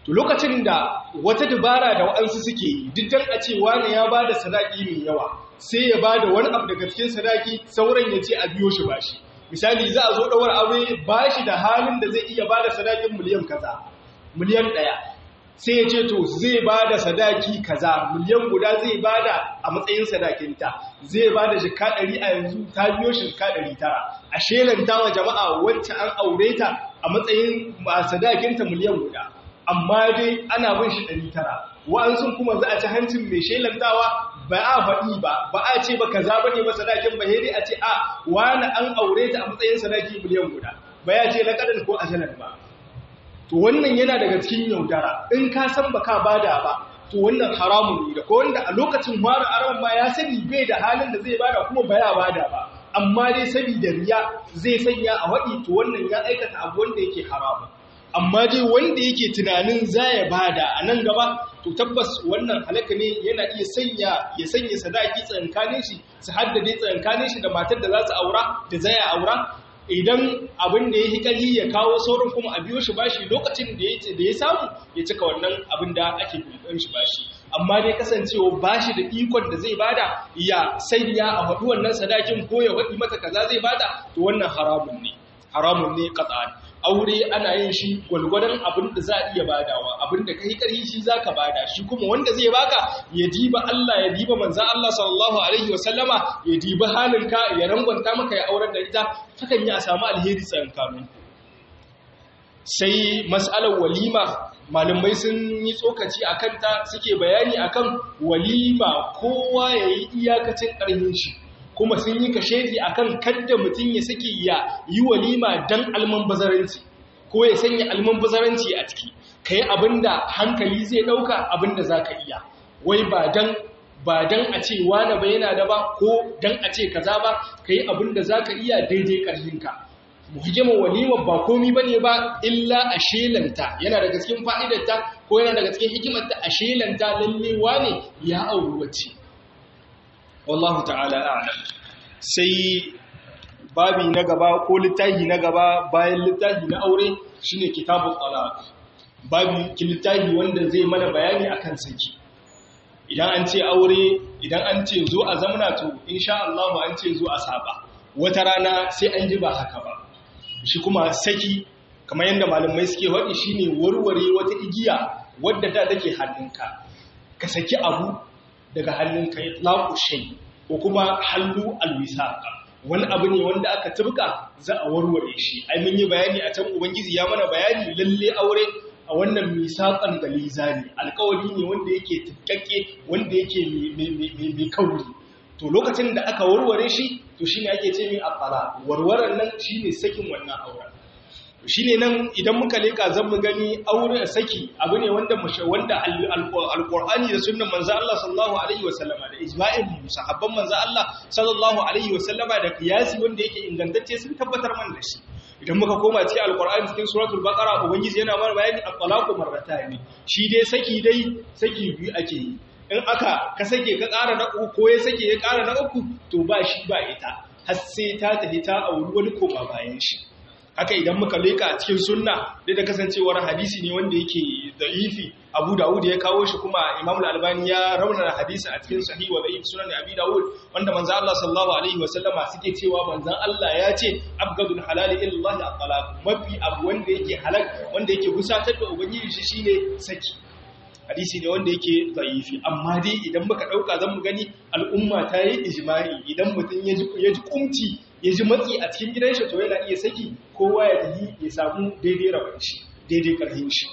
to lokacin da wata dubara da wa'ansu suke yi duk dan a ce wani ya bada sadaki mai yawa sai ya bada wani abu daga cikin sadaki sauran ya ce a biyo shi bashi misali za a zo ɗaurar aure bashi da halin da zai iya bada sadakin miliyan kaza miliyan 1 sai ya ce to zai bada sadaki kaza miliyan guda zai bada a matsayin sadakinta zai bada jika 100 a yanzu ta biyo shi jika 900 a shelanta wa jama'a wacce an aure ta a matsayin sadakinta miliyan guda amma dai ana bin shi 900 wa'ansun kuma za a ci hancin mai shelantawa ba a faɗi ba a ce ba kaza bane ba sadakin ba dai a ce a wani an aure ta a matsayin sadaki miliyan guda ba ya ce lakadan ko ajalan ba to wannan yana daga cikin yaudara in ka san baka bada ba to wannan haramun ne da ko wanda a lokacin fara araban ma ya sani bai da halin da zai bada kuma baya bada ba amma dai saboda riya zai sanya a waɗi to wannan ya aikata abu wanda yake haramun amma dai wanda yake tunanin za ya bada a nan gaba to tabbas wannan halaka ne yana iya sanya sadaki tsakankanin shi su haddade tsakankanin shi da matar da za su aura da zai aura idan abin da ya yi kali ya kawo saurin kuma a biyo shi bashi lokacin da ya samu ya cika wannan abin da ake bilɗin shi bashi amma dai kasancewa bashi da ikon da zai bada ya sanya a faɗi wannan sadakin ko ya faɗi mata kaza zai bada to wannan haramun ne qat'an aure ana yin shi gwalgwadon abin da za a iya badawa abin da kai karhi shi zaka bada shi kuma wanda zai baka ya diba Allah ya diba manzon Allah sallallahu alaihi wasallama ya diba halinka ya rangwanta maka ya aurar da ita hakan ya samu alheri tsakanin sai mas'alar walima malamai sun yi tsokaci akan ta suke bayani akan walima kowa yayi iyakacin karhin shi kuma sun yi kashedi akan kadda mutum ya saki ya yi walima dan almanbazaranci ko ya sanya almanbazaranci a ciki kai abinda hankali zai dauka abinda zaka iya wai ba dan a ce wani ba yana da ba ko dan a ce kaza ba kai abinda zaka iya daidai karhinka muhimmin walima ba komi bane ba illa a shelanta yana daga cikin fa'idarta ko yana daga cikin hikimarta a shelanta lalle wane ya auri wacce wallahu ta'ala a'lam sai babi na gaba ko littafi na gaba bayan littafi na aure shine kitabut talaq babi littafi wanda zai mana bayani akan saki idan an ce aure idan an ce zo a zamana to insha Allah an ce zo a saba wata rana sai an ji ba haka ba shi kuma saki kamar yanda malamai suke faɗi shine warware wata igiya wadda da take hannunka ka saki abu daga hannunka ya tlaku shay ko kuma hallu alwisaqa wani abu ne wanda aka turka za a warware shi ai mun yi bayani a can ubangiji ya mana bayani lalle aure a wannan misaqan galizani alƙawari ne wanda yake tukakke wanda yake mai kauri to lokacin da aka warware shi to shine ake ce mai aqala warwaran nan shine sakin wannan auren shine nan idan muka leka zan mu gani aure saki abu ne wanda alqur'ani da sunnan manzo Allah sallallahu alaihi wasallama da ijma'in sahabban manzo Allah sallallahu alaihi wasallama da qiyasi wanda yake ingantacce sun tabbatar mana da shi idan muka koma cikin alqur'ani cikin suratul baqara ubangiji yana mana bayani at-talaqu marratayn shi dai saki biyu ake yi in ka sake ka ƙara na uku ko ya sake ya ƙara na uku to ba shi ba ita har sai ta tafi ta auri wani koma bayan shi haka idan muka leka a cikin sunna da kasancewar hadisi ne wanda yake da'ifi Abu Dawud ya kawo shi kuma Imam Al-Albani ya raunana hadisi a cikin Sahih wa Da'if Sunan Abi Dawud wanda manzo Allah sallallahu alaihi wasallama suke cewa manzon Allah ya ce abgadul halali illa Allah at-talaq mafi abu wanda yake halal wanda yake gusatar da ubangiji shi shine saki hadisi ne wanda yake da'ifi amma dai idan muka dauka zan mu gani al'umma ta yi ijma'i idan mutum ya ji kumci ya ji matsi a cikin gidan shi to yana iya saki kowa ya tafi ya samu daidai rawan shi daidai karhin shi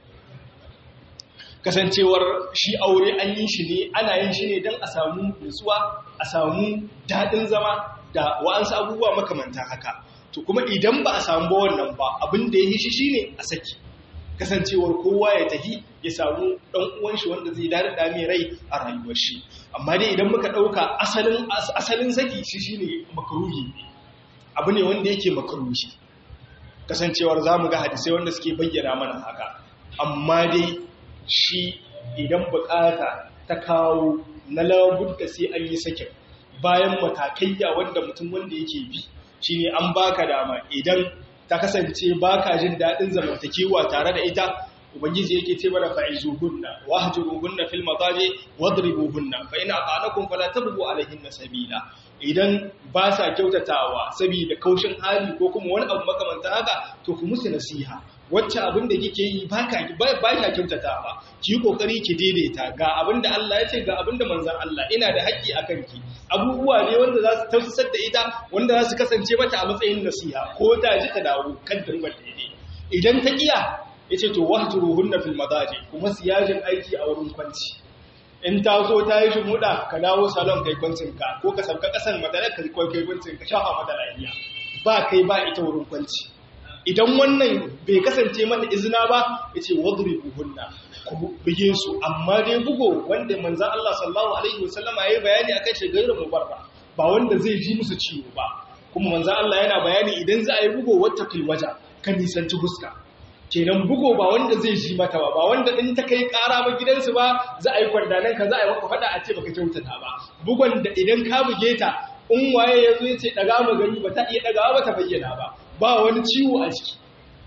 kasancewar shi aure an yi shi ne ana yin shi ne don a samu nutsuwa a samu daɗin zama da wa'ansu abubuwa makamanta haka to kuma idan ba a samu ba wannan ba abin da ya yi shi shine a saki kasancewar kowa ya tafi ya samu ɗan uwan shi wanda zai dada mai rai a rayuwar shi amma dai idan muka ɗauka asalin saki shi shine makruhi abu ne wanda yake makruhi kasancewar zamu ga hadisai wanda suke bayyana mana haka amma dai shi idan bukata ta kawo na labudda sai an yi sakin bayan matakaiya wanda mutum wanda yake bi shine an baka dama idan ta kasance baka jin daɗin zamantakewa tare da ita ubangiji yake ce mana fa'izuhunna wahjuruhunna fil madaji wadribuhunna fa in ata'anakum fala tabghu alayhinna sabila. Idan ba sa kyautatawa saboda kaushin hali ko kuma wani abu makamanta haka to ku musu nasiha, wacce abin da kike yi ba ka kyautatawa ki kokari ki daidaita ga abin da Allah ya ce ga abin da manzon Allah ina da haƙƙi akan ki, abubuwa ne wanda za su tausasar da ita, wanda za su kasance mata a matsayin nasiha ko ta ji ta dawo kan turbar daidai. Idan ta kiya yace to wahjuruhunna fil madaji, kuma siyajin aiki a wurin kwanci. In ta zo ta yi shimuda ka dawo salon kai kwancinka ko ka sauka kasan madalar ka kai kwancinka shafa mata lafiya, ba kai ba ita wurin kwanci. Idan wannan bai kasance mata izina ba yace wadribuhunna, ku buge su, amma dai bugo wanda manzon Allah sallallahu alaihi wasallam yayi bayani akan shi gairu mubarra, ba wanda zai ji musu ciwo ba. Kuma manzon Allah yana bayani idan za a yi bugo wata waja ka nisanci fuska. Kenan bugo ba wanda zai ji mata ba wanda in ta kai ƙara ba gidansu ba za a yi kwandanan ka za a yi maka faɗa a ce baka kyautata ba. Bugon da idan ka buge ta in waye ya zo ya ce ɗaga magani ba ta iya ɗagawa ba ta bayyana ba wani ciwo a ciki.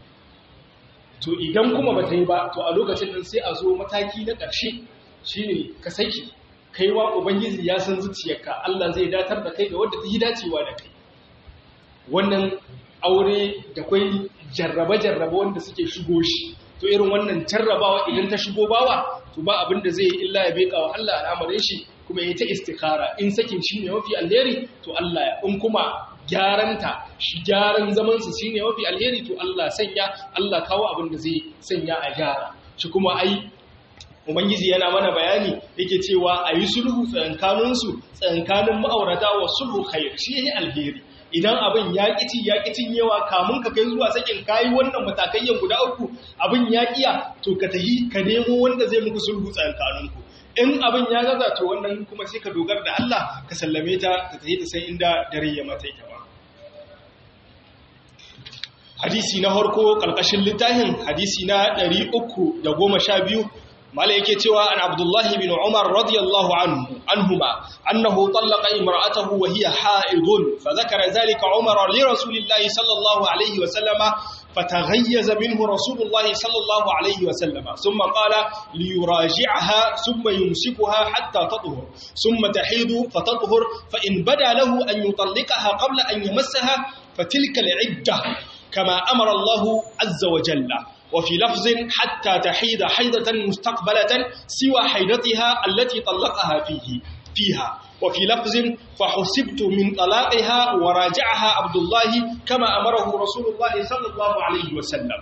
To idan kuma ba ta yi ba to a lokacin nan sai a zo mataki na ƙarshe shine ka saki kaiwa ubangiji ya san zuciyarka, Allah zai datar da kai ga wanda ta yi dacewa da kai. Wannan aure da kwai jarraba wanda suke shigo shi, to irin wannan jarrabawa idan ta shigo bawa to ba abin da zai illa ya beka wa Allah al'amarin shi kuma ya ta istikhara, in sakin shi ne mafi alheri to Allah ya, in kuma gyaranta shi gyaran zaman su shine mafi alheri to Allah sanya, Allah kawo abin da zai sanya a gyara shi. Kuma ai ubangiji yana mana bayani yake cewa ayi sulhu tsakankanin ma'aurata wa sulhu khair, shi ne alheri. Idan abin ya ƙi yawa kamun ka kai zuwa sakin kayi wannan matakayyan guda uku abin ya ƙiya to ka tahi ka nemo wanda zai muku sulhu tsakaninku. In abin ya gaza to wannan kuma sai ka dogara da Allah ka sallame ta ta tahi ta sai inda dare ya mata ita ba. Hadisi na harko ƙarƙashin littafin hadisi na 312 malai yake cewa an Abdullah bin Umar radiyallahu anhuma annahu talaqa imra'atahu wa hiya ha'idun fa dhakara dhalika Umar li Rasulillahi sallallahu alayhi wa sallama fataghayyaza minhu Rasulullahi sallallahu alayhi wa sallama thumma qala li yuraji'aha thumma yumsikuha hatta tathhur thumma tahidu fatadhhur fa in bada lahu an yutalliqaha qabla an yamassaha fatilka al-'iddah kama amara Allah azza wa jalla. وفي لفظ حتى تحيد حيضة مستقبلة سوى حيضتها التي طلقها فيها وفي لفظ فحسبت من طلاقها وراجعها عبد الله كما أمره رسول الله صلى الله عليه وسلم.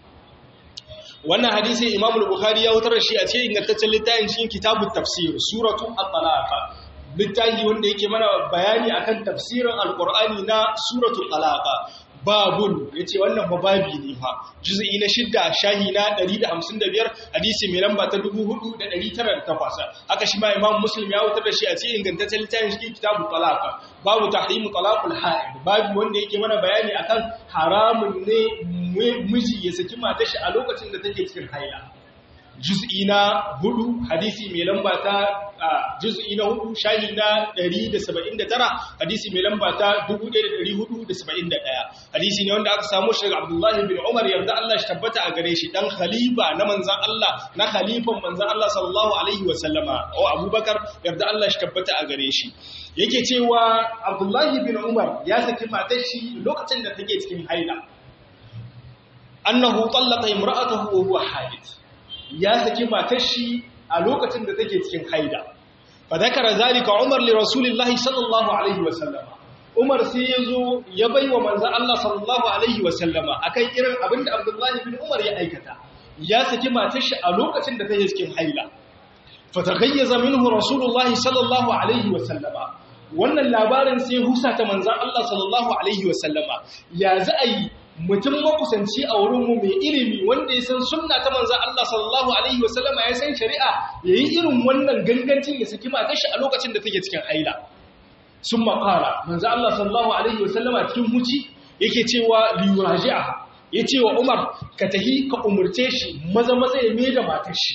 wannan hadisi Imam al-Bukhari ya wutar shi a cikin ingantaccen littafin shi kitabut tafsir suratu at-talaq, littafi wanda yake mana bayani akan tafsirin al-Qur'ani na suratul talaq. Babun yace wannan babi ne fa juz'i na 6 shahi na 155 hadisi mai lamba ta 4908. Haka shi ma Imam Muslim ya wutar da shi a cikin ingantaccen littafin shi kitabut talaq, babu tahrimu talaqul ha'id, babu wanda yake mana bayani akan haramun ne miji ya saki matar shi a lokacin da take cikin haila. Juz'i na 4 hadisi mai lamba ta juz'i na 4 shahi na 179 hadisi mai lamba ta 1471. Hadisi ne wanda aka samu shi daga Abdullah bin Umar yarda Allah shi tabbata a gare shi, dan khalifa na manzon Allah, na khalifan manzon Allah sallallahu alaihi wa sallama o Abubakar yarda Allah shi tabbata a gare shi. Yake cewa Abdullah bin Umar ya saki matar shi lokacin da take cikin haila. Annahu tallaqa imra'atahu wa huwa haid. Ya saki matar shi a lokacin da take cikin haida. Fa zakara zalika Umar li Rasulillahi sallallahu alaihi wa sallama. Umar sai yazo ya baiwa manzon Allah sallallahu alaihi wa sallama akan irin abinda Abdullah bin Umar ya aikata. Ya saki matar shi a lokacin da take cikin haila. Fa taghayyaza minhu Rasulullahi sallallahu alaihi wa sallama. Wannan labarin sai husa ta manzon Allah sallallahu alaihi wa sallama. Ya za a yi mutum makusanci a wurinmu mai ilimi wanda ya san sunna ta manzan Allah sallallahu alaihi wasallama ya san shari'a ya yi irin wannan gangancin ya saki matar shi a lokacin da take cikin haila. Sun makara manzan Allah sallallahu alaihi wasallama cikin huci yake cewa liyuraji'aha, ya ce wa Umar ka tahi ka umurce shi maza ya mai da matar shi.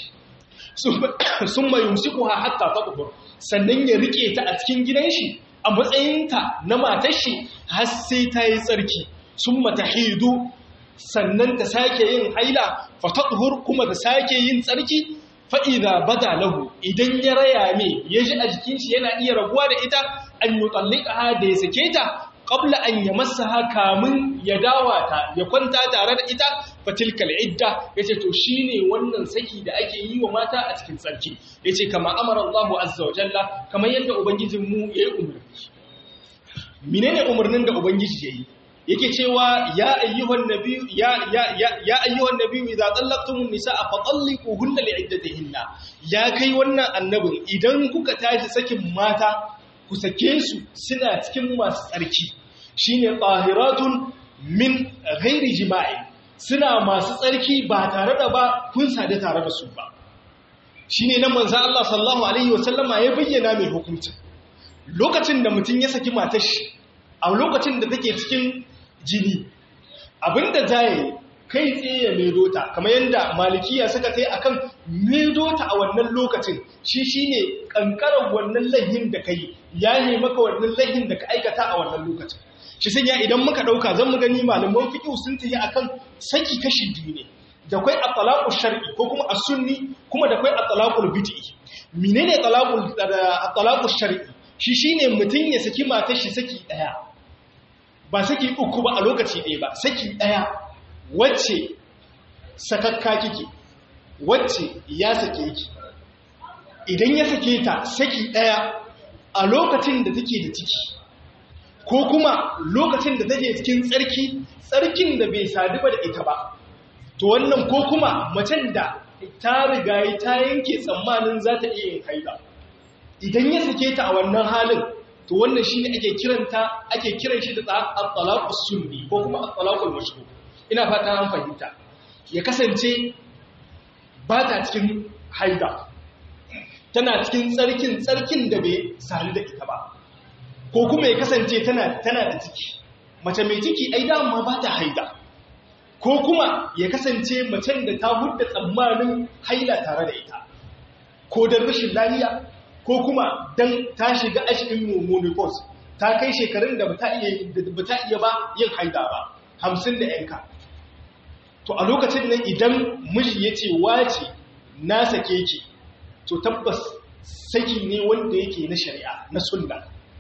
Sun mai yumsikuha hatta taqbur, sannan ya rike ta a cikin gidan shi a matsayinta na matar shi har sai ta yi tsarki. Sun matahidu sannan ta sake yin haila fatahur kuma ta sake yin tsarki fa idza bada lahu idan ya raya me yaji a jikin shi yana iya rabuwa da ita an yutallika da ya sake ta qabla an yamassaha kamun ya dawata ya kwanta tare da ita fatilkal idda yace to shine wannan saki da ake yi wa mata a cikin tsarki yace kama amara Allahu azza wa jalla kamar yadda ubangijin mu yayi umarni menene umarnin da ubangiji yayi yake cewa ya ayyuhan nabiyyu ya ayyuhan nabiyyu idza tallaqtumun nisaa fatalliquhunna li'iddatihinna ya kai wannan annabin idan kuka tashi sakin mata ku sake su suna cikin masu tsarki shine tahiratun min ghairi jima'i suna masu tsarki ba tare da ba kun sadu tare da su ba shine nan manzo Allah sallallahu alaihi wasallama ya bayyana mai hukunci lokacin da mutum ya saki matar shi a lokacin da take cikin jini abinda zai kai tsaye ya maido ta kamar yadda malikiya suka kai akan maido ta a wannan lokacin shi shine kankarar wannan lahin da kai yayi maka wannan lahin da ka aikata a wannan lokacin shi sanya idan muka dauka zan mu gani malaman fiqh sun tayi akan saki kashi biyu ne da kai at-talaqu shar'i ko kuma as-sunni kuma da kai at-talaqul bid'i menene at-talaqu shar'i shi shine mutun ya saki matar shi saki daya ba saki uku ba a lokaci ɗaya ba saki daya wacce sakakka kike wacce ya sake ki idan ya sake ta saki daya a lokacin da take da ciki ko kuma lokacin da take cikin tsarkin da bai sadu ba da ita ba to wannan ko kuma macen da ta riga ta yanke tsammanin za ta iya yin haila idan ya sake ta a wannan halin to wannan shine ake kiran shi da at-talaqus sunni ko kuma at-talaqul mashhur ina fata an fahimta ya kasance ba ta cikin haida tana cikin tsarkin da bai sadu da ita ba ko kuma ya kasance tana da ciki mace mai ciki ai dama ba ta haida ko kuma ya kasance macen da ta hudda tsammanin haila tare da ita ko don rashin lafiya ko kuma don ta shiga ashirin menopause ta kai shekarun da ba ta iya ba yin haida ba 50 da yanka to a lokacin nan idan miji ya ce wace na sake ki to tabbas saki ne wanda yake na shari'a na sunna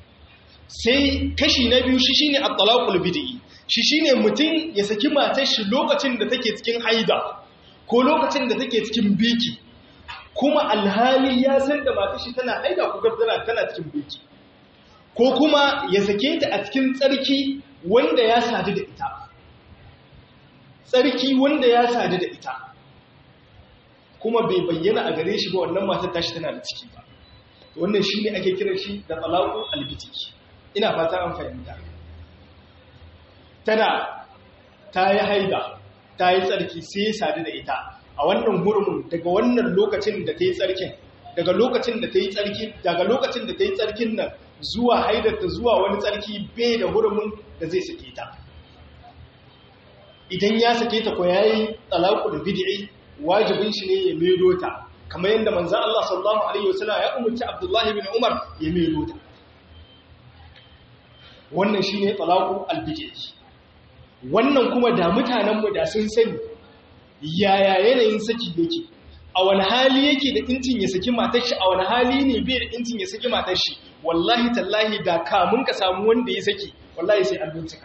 sai kashi na biyu shi shine at-talaqul bid'i shi shine mutum ya saki matar shi lokacin da take cikin haida ko lokacin da take cikin biki kuma alhali ya san da matar shi tana haida ko tana cikin biki ko kuma ya sake ta a cikin tsarki wanda ya sadu da ita kuma bai bayyana a gare shi ba wannan matar tashi tana da ciki ba wannan shine ake kiran shi da talaqu albiti ina fata an fahimta ta yi haida ta yi tsarki sai ya sadu da ita a wannan hurumin daga wannan lokacin da ta yi tsarkin daga lokacin da ta yi tsarkin nan zuwa haidarta zuwa wani tsarki bai da hurumin da zai sake ta idan ya sake ta ko yayi talaqul bid'i wajibin shi ne ya medo ta kamar yadda manzon Allah sallallahu alaihi wasallam ya umarci Abdullah ibn Umar ya medo ta wannan shine talaqu al-bid'i wannan kuma da mutanen mu da sun sani yaya yanayin saki yake a wani hali yake da incin ya saki matar shi a wani hali ne bai da incin ya saki matar shi wallahi tallahi da kamun ka samu wanda ya saki wallahi sai an bincika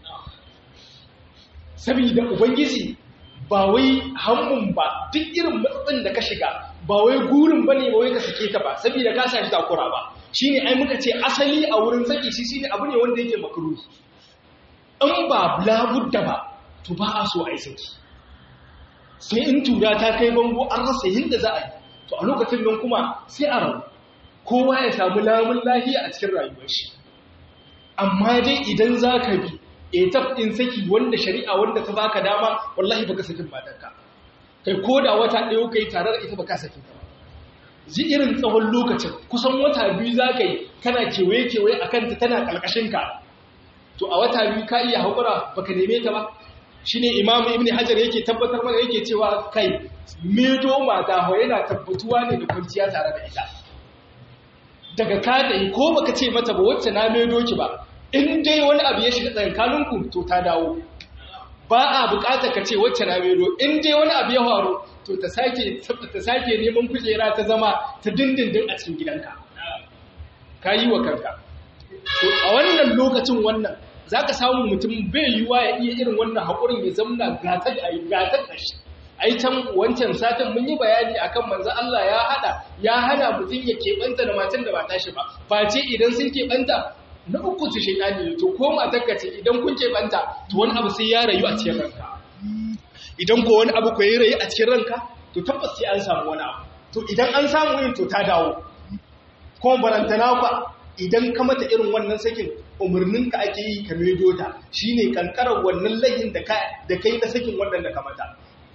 saboda ubangiji ba wai hammun ba duk irin matsin da ka shiga ba wai gurin bane ba wai ka sake ta ba saboda ka sa shi takura ba shine ai muka ce asali a wurin saki shi shine abu ne wanda yake makruhi in ba labudda ba to ba a so ai saki sai in tura ta kai bango an rasa yinda za a yi to a lokacin nan kuma sai a rabu kowa ya samu lamun lahiya a cikin rayuwar shi amma dai idan za ka bi etaf ɗin saki wanda shari'a wanda ta baka dama wallahi baka sakin matarka kai ko da wata ɗaya kai tare da ita baka sakin ta ba ji irin tsawon lokacin kusan wata biyu za ka yi kana kewaye-kewaye a kanta tana ƙarƙashinka to a wata biyu ka iya haƙura baka neme ta ba shi ne imamu ibn hajar yake tabbatar mana yake cewa kai medo mata ho yana tabbatuwa ne da kwanciya tare da ita daga ka ɗai ko baka ce mata ba wacce na medo ki ba in dai wani abu ya shiga tsakankaninku to ta dawo ba a buƙatar ka ce wacce na mero in dai wani abu ya faru to ta sake neman kujera ta zama ta dindindin a cikin gidanka ka yi wa kanka to a wannan lokacin wannan za ka samu mutum bai yiwuwa ya iya irin wannan haƙurin ya zamna gatar da shi ai can wancan satin mun yi bayani akan manzo Allah ya hana mutum ya keɓanta da matan da ba tashi ba face idan sun keɓanta na uku su shaitani ne to ko matarka ce idan kun keɓanta to wani abu sai ya rayu a cikin ranka idan ko wani abu ko ya rayu a cikin ranka to tabbas sai an samu wani abu to idan an samu yin to ta dawo ko barantana fa idan ka mata irin wannan sakin umarninka ake yi ka maido ta shine kankarar wannan layin da kai na sakin wannan da ka mata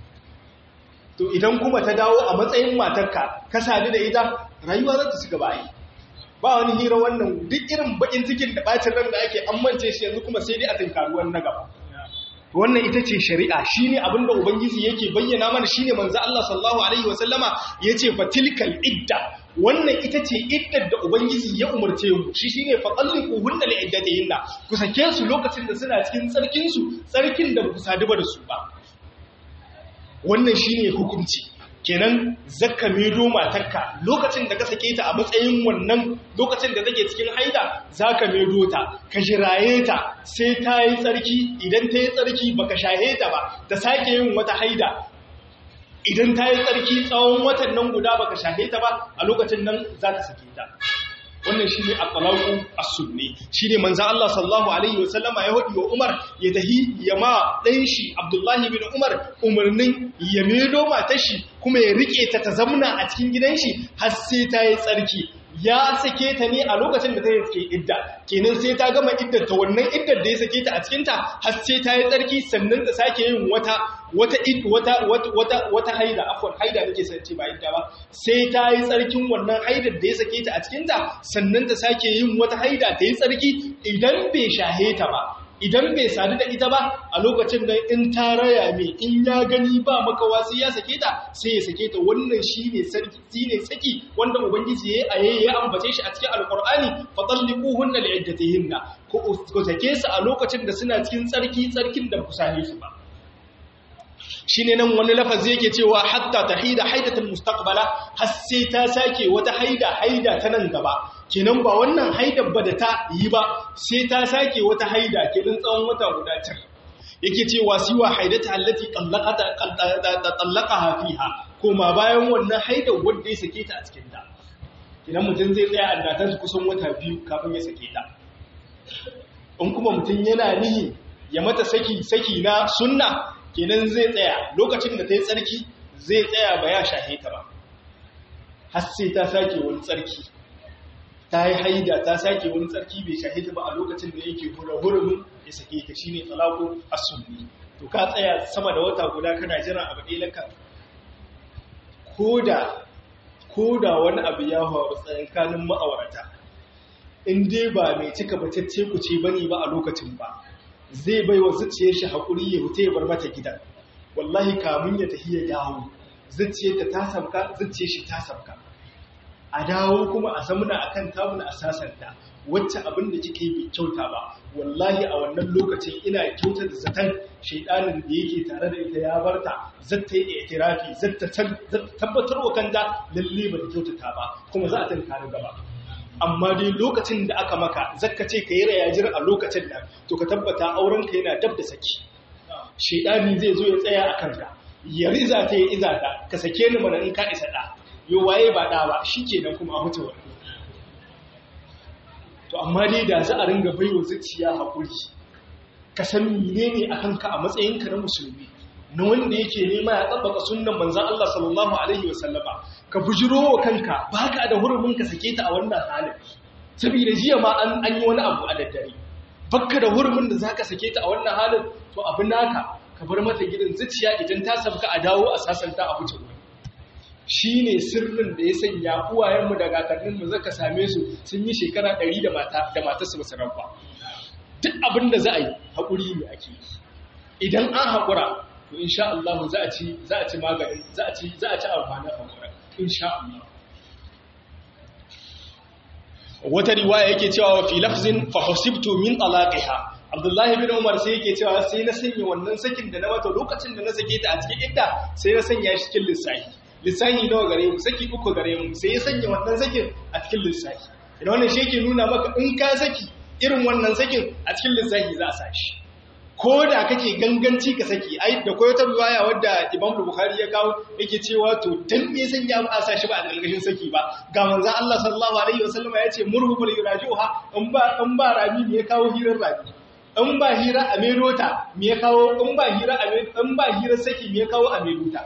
to idan kuma ta dawo a matsayin matarka ka sadu da ita rayuwa za ta ci gaba yi ba wani hira wannan duk irin bakin cikin da bacin ran da ake amince shi yanzu kuma sai dai a tinkaruwan na gaba wannan ita ce shari'a shine abinda ubangiji yake bayyana mana shine manzo Allah sallallahu alaihi wasallama yace fatilkal idda wannan ita ce iddar da ubangiji ya umarce mu shine faqalliquhunna li iddatihinna ku sake su lokacin da suna cikin tsarkin da ku sadu ba da su ba wannan shine hukunci kenan zakka medo matarka lokacin da ka sake ta a matsayin wannan lokacin da take cikin haida zaka medo ta ka jiraye ta sai ta yi tsarki idan ta yi tsarki baka shahe ta ba ta sake yin wata haida idan ta yi tsarki tsawon watan nan guda baka shahe ta ba a lokacin nan zaka sake ta wannan shine at-talaqu as-sunni shine manzo Allah sallallahu alaihi wasallama ya hodi wa Umar ya tahi ya ma dan shi Abdullahi bin Umar umarnin ya medo matar shi kuma ya rike ta zamna a cikin gidan shi har sai ta yi tsarki ya sake ta ne a lokacin da ta yi idda kenan sai ta gama iddar ta wannan iddar da ya sake ta a cikin ta har sai ta yi tsarki sannan ta sake yin wata haida afwan haida nake san ce ba idda ba sai ta yi tsarkin wannan haidar da ya sake ta a cikin ta sannan ta sake yin wata haida ta yi tsarki idan bai shahe ta ba idan bai sadu da ita ba a lokacin da in ta raya mai in ya gani ba makawa sai ya sake ta sai ya sake ta wannan shine saki wanda ubangiji ya ambace shi a cikin alqur'ani fatalliquhunna li'iddatihinna ko sake su a lokacin da suna cikin tsarkin da ku same su ba shine nan wani lafazi yake cewa hatta tahida haidatul mustaqbala har sai ta sake wata haida ta nan gaba kenan ba wannan haidar ba da ta yi ba sai ta sake wata haida kenan tsawon wata guda tar yake cewa siwa haidata allati tallaqaha fiha kuma bayan wannan haidar wanda ya sake ta a cikin ta idan mutum zai tsaya annatan kusan wata biyu kafin ya sake ta in kuma mutum yana nihi ya mata saki na sunna kenan zai tsaya lokacin da ta yi tsarki zai tsaya ba ya shahe ta ba har sai ta sake wani tsarki ta yi haida ta sake wani tsarki bai shahe ta ba a lokacin da yake hurumin ya sake ta shine talaqu as-sunni to ka tsaya sama da wata guda kana jira abu ɗaya laka koda wani abu ya faru tsakanin ma'aurata in dai ba mai cika batacce ku ce bane ba a lokacin ba zai bai wa zuciyar shi haƙuri ya wuce ya bar mata gidan wallahi kamun ya tafi ya dawo zuciyar ta sabka zuciyar shi ta sabka a dawo kuma a zamuna akan tabuna a sasanta wacce abin da kike yi kyauta ba wallahi a wannan lokacin ina kyauta da zaton shaydanin da yake tare da ita ya barta zata yi itirafi zata tabbatar wa kanta lalle ba ta kyautata ba kuma za a tankare gaba amma dai lokacin da aka maka zakka ce ka yi rayajir a lokacin nan to ka tabbata aurenka yana dab da saki shaidani zai zo ya tsaya a kanka ya riza ta ya iza ta ka sake ni mana in ka isa da yo waye ba da ba shikenan kuma a huta wani to amma dai da za a ringa baiwa zuciya hakuri ka san menene a kanka a matsayinka na musulmi na wanda yake nema ya tabbaka sunnan manzon Allah sallallahu alaihi wasallama ka bujiro wa kanka baka da hurumin ka sake ta a wannan halin saboda jiya ma an yi wani abu a daddare baka da hurumin da zaka sake ta a wannan halin to abin naka ka bar mata gidan zuciya idan ta sabka a dawo a sasanta a huce wani shine sirrin da ya sanya uwayenmu da kakanninmu zaka same su sun yi shekara 100 da matarsu ba su rabuwa duk abin da za a yi hakuri ne ake yi idan an hakura to insha Allah za a ci maganin za a ci amfanin hakurin insha Allah wata riwaya yake cewa wa fi lafzin fa husibtu min talaqiha Abdullahi bin Umar sai yake cewa sai na sanya wannan sakin da na mata lokacin da na sake ta a cikin idda sai na sanya shi cikin lissahi nawa gare mu saki 3 gare mu sai ya sanya wannan sakin a cikin lissahi idan wannan shi yake nuna maka in ka saki irin wannan sakin a cikin lissahi za a sa shi ko da kake ganganci ka saki ai da koyo ta riwaya wadda Imam Bukhari ya kawo yake cewa to dan me sanya ba a sa shi ba a galgashin saki ba ga manzon Allah sallallahu alaihi wasallam ya ce murhu bil yuraji'uha in ba rami me ya kawo hirar rami in ba hira a melota me ya kawo in ba hira saki me ya kawo a melota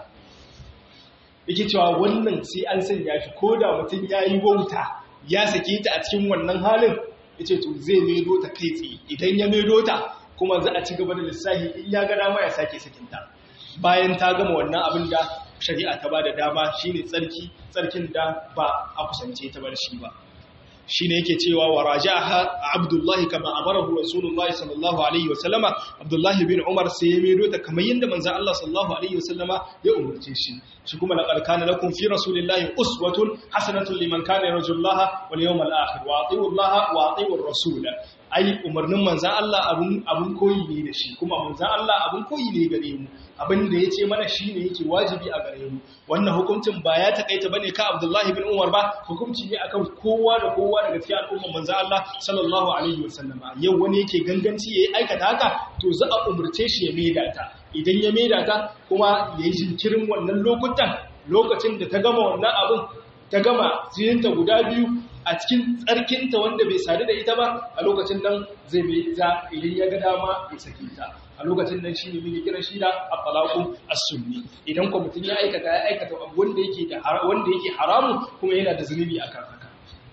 yake cewa wannan sai an sanya shi ko da mutum yayi wauta ya sake ta a cikin wannan halin yace to zai melota kai tsaye idan ya melota kuma za a ci gaba da lissahi in ya ga dama ya sake sakinta bayan ta gama wannan abin da shari'a ta bada dama shine tsarkin da ba a kusance ta bar shi ba shine yake cewa wa rajaha Abdullahi kama amarahu Rasulullahi sallallahu alaihi wasallama Abdullahi bin Umar sai ya medo ta kamar yanda manzon Allah sallallahu alaihi wasallama ya umurce shi kuma laqad kana lakum fi Rasulillahi uswatun hasanatun liman kana yarjullaha wal yawmal akhir wa atiiu Allah wa atiiu ar-rasul ai umarnin manzan Allah abun koyi ne da shi kuma manzan Allah abun koyi ne gare mu abin da yace mana shine yake wajibi a gare mu wannan hukuncin ba ya takaita bane ka Abdullahi bin Umar ba hukunci ne akan kowa da kowa daga cikin al'umman manzan Allah sallallahu alaihi wasallama yau wani yake ganganci yayi aikata haka to za a umurce shi ya maida ta idan ya maida ta kuma yayi jinkirin wannan lokacin da ta gama wannan abin ta gama zininta guda biyu a cikin tsarkinta wanda bai sadu da ita ba a lokacin nan zai bai za idan ya ga dama ya sake ta a lokacin nan shi ne muke kira shi da at-talaqu as-sunni idan ko mutum ya aikata wanda yake haramu kuma yana da zunubi akan haka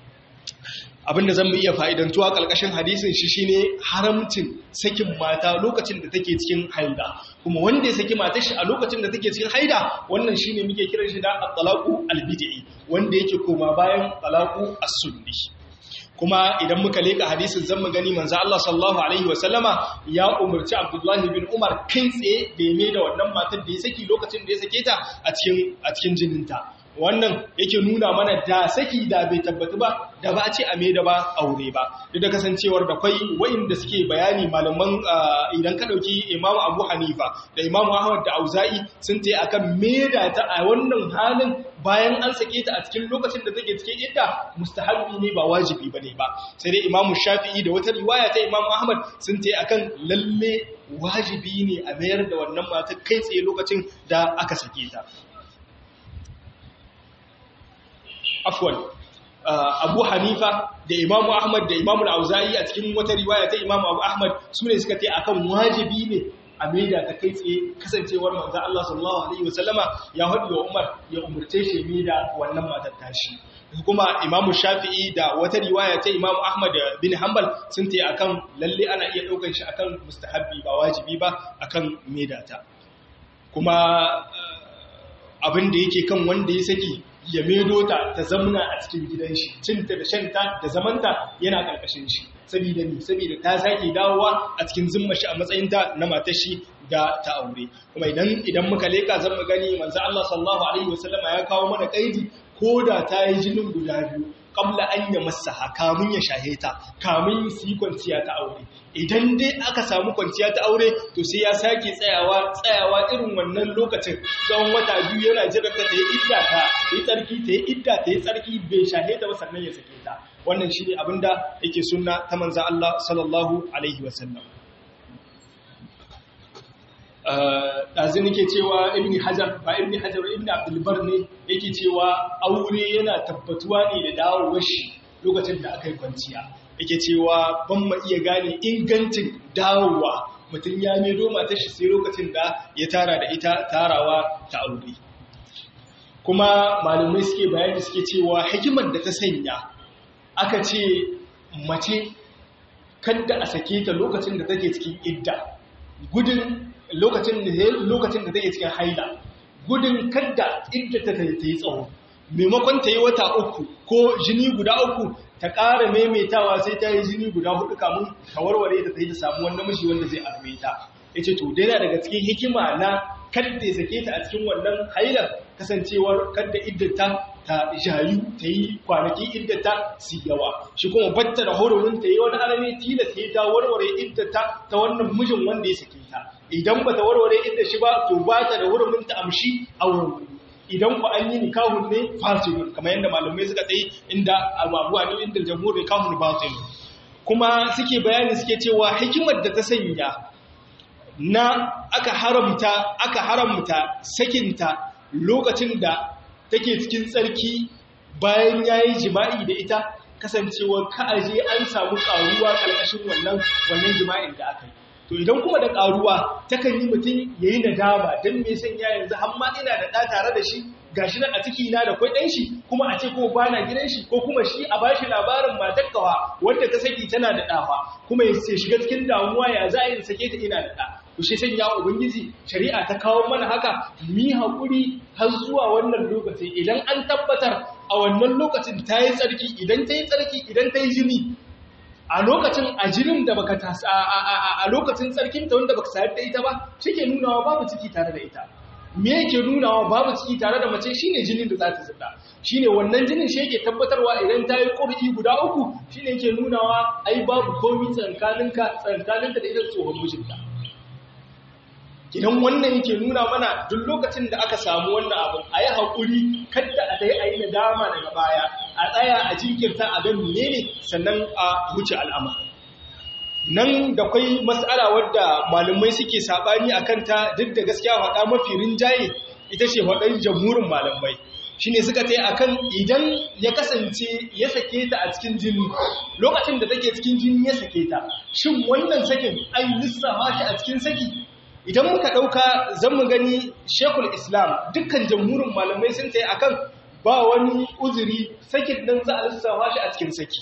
abinda zan iya fa'idantuwa kalkashin hadisin shi shine haramcin sakin mata lokacin da take cikin haida kuma wanda ya saki matar shi a lokacin da take cikin haida wannan shine muke kiran shi da at-talaqu al-bid'i wanda yake koma bayan talaqu as-sunni kuma idan muka leka hadisin zan mu gani manzo Allah sallallahu alaihi wasallama ya umarci Abdullahi bin Umar kai tsaye da ya mai da wannan matar da ya saki lokacin da ya sake ta a cikin jininta wannan yake nuna mana da saki da bai tabbatu ba da ba a ce a mai da ba aure ba duk da kasancewar da kwai wa'inda suke bayani malaman idan ka dauki Imam Abu Hanifa da Imam Ahmad da Auza'i sun tayi akan maida ta a wannan halin bayan an sake ta a cikin lokacin da take cikin idda mustahabbi ne ba wajibi bane ba sai dai Imam Shafi'i da wata riwaya ta Imam Ahmad sun tayi akan lalle wajibi ne a mayar da wannan mata kai tsaye lokacin da aka sake ta afwan Abu Hanifa da Imam Ahmad da Imam Al-Auza'i a cikin wata riwaya ta Imam Abu Ahmad sune suka ce akan wajibi ne a maida ta kai tsaye kasancewar manzo Allah sallallahu alaihi wasallama ya hadi wa Umar ya umurce shi maida wannan matar tashi kuma Imam Shafi'i da wata riwaya ta Imam Ahmad bin Hanbal sun ce akan lalle ana iya daukar shi akan mustahabbi ba wajibi ba akan maida ta kuma abin da yake kan wanda ya saki ya medo ta zamna a cikin gidan shi cinta da shanta da zamanta yana karkashin shi saboda ta sake dawowa a cikin zimma shi a matsayinta na matar shi da ta aure kuma idan muka leka zan mu gani manzo Allah sallallahu alaihi wasallama ya kawo mana kaidi koda ta yi jinin guda biyu qabla an yamassaha kamun ya shaheta kamun su yi kwanciya ta aure idan dai aka samu kwanciya ta aure to sai ya sake tsayawa irin wannan lokacin tsawon wata biyu yana jiran ta yi idda ta yi tsarki bai shaheta ba sannan ya sake ta wannan shine abinda yake sunna ta manzo Allah sallallahu alaihi wasallam ɗazi nake cewa ibn hajar ibn abdulbar ne yake cewa aure yana tabbatuwa ne da dawowar shi lokacin da aka yi kwanciya yake cewa ban ma iya gane ingancin dawowa mutum ya medo matar shi sai lokacin da ya tara da ita tarawa ta aure kuma malamai suke bayani suke cewa hikimar da ta sanya aka ce mace kadda a sake ta lokacin da take cikin idda gudun lokacin da take cikin haila gudun kadda idda ta yi tsawo maimakon ta yi wata 3 ko jini guda 3 ta ƙara maimaitawa sai ta yi jini guda 4 kamun ta warware ta yi ta samu wani namiji wanda zai arme ta yace to dai daga cikin hikima na kadda ya sake ta a cikin wannan hailar kasancewar kadda iddata ta jayu ta yi kwanaki iddata su yawa shi kuma batta da hurumin ta yi wani arame tilasta ta warware iddata ta wannan mijin wanda ya sake ta idan ba ta warware idda shi ba to ba ta da hurumin ta amshi auren idan ku an yi nikahun ne fasidun kamar yadda malamai suka tsaye inda abubuwa ne inda jamhur nikahun batil kuma suke bayani suke cewa hikimar da ta sanya na aka haramta sakinta lokacin da take cikin tsarki bayan yayi jima'i da ita kasancewar ka'aje an samu karuwa karkashin wannan jima'in da aka yi to idan kuma da karuwa takan yi mutum yayi nadama dan me sanya yanzu har ma ina da da tare da shi gashi nan a ciki na da kwai dan shi kuma a ce ko bana gidan shi ko kuma shi a bashi labarin matarkawa wanda ta saki tana da dafa kuma ya shiga cikin damuwa ya za a yi sake ta ina da da to shi sanya ubangiji shari'a ta kawo mana haka mi hakuri har zuwa wannan lokaci idan an tabbatar a wannan lokacin ta yi tsarki idan ta yi jini a lokacin a jinin da baka a lokacin tsarkin ta wanda baka sayar da ita ba shike nunawa babu ciki tare da ita me yake nunawa babu ciki tare da mace shine jinin da za ta zuba shine wannan jinin shi yake tabbatarwa idan ta yi ƙur'i guda uku shine yake nunawa ai babu komai tsakaninka da ita tsohon mijinta idan wannan yake nuna mana duk lokacin da aka samu wannan abin a yi haƙuri kadda a dai a yi nadama daga baya a tsaya a jinkirta a ga menene sannan a wuce al'amari nan da kwai matsala wadda malamai suke sabani a kanta duk da gaskiya faɗa mafi rinjaye ita ce faɗar jamhurin malamai shine suka ce akan idan ya kasance ya sake ta a cikin jini lokacin da take cikin jini ya sake ta shin wannan sakin an lissafa shi a cikin saki idan muka ɗauka zan mu gani Sheikhul Islam dukkan jamhurin malamai sun tayi akan ba wani uzuri sakin nan za a lissafa shi a cikin saki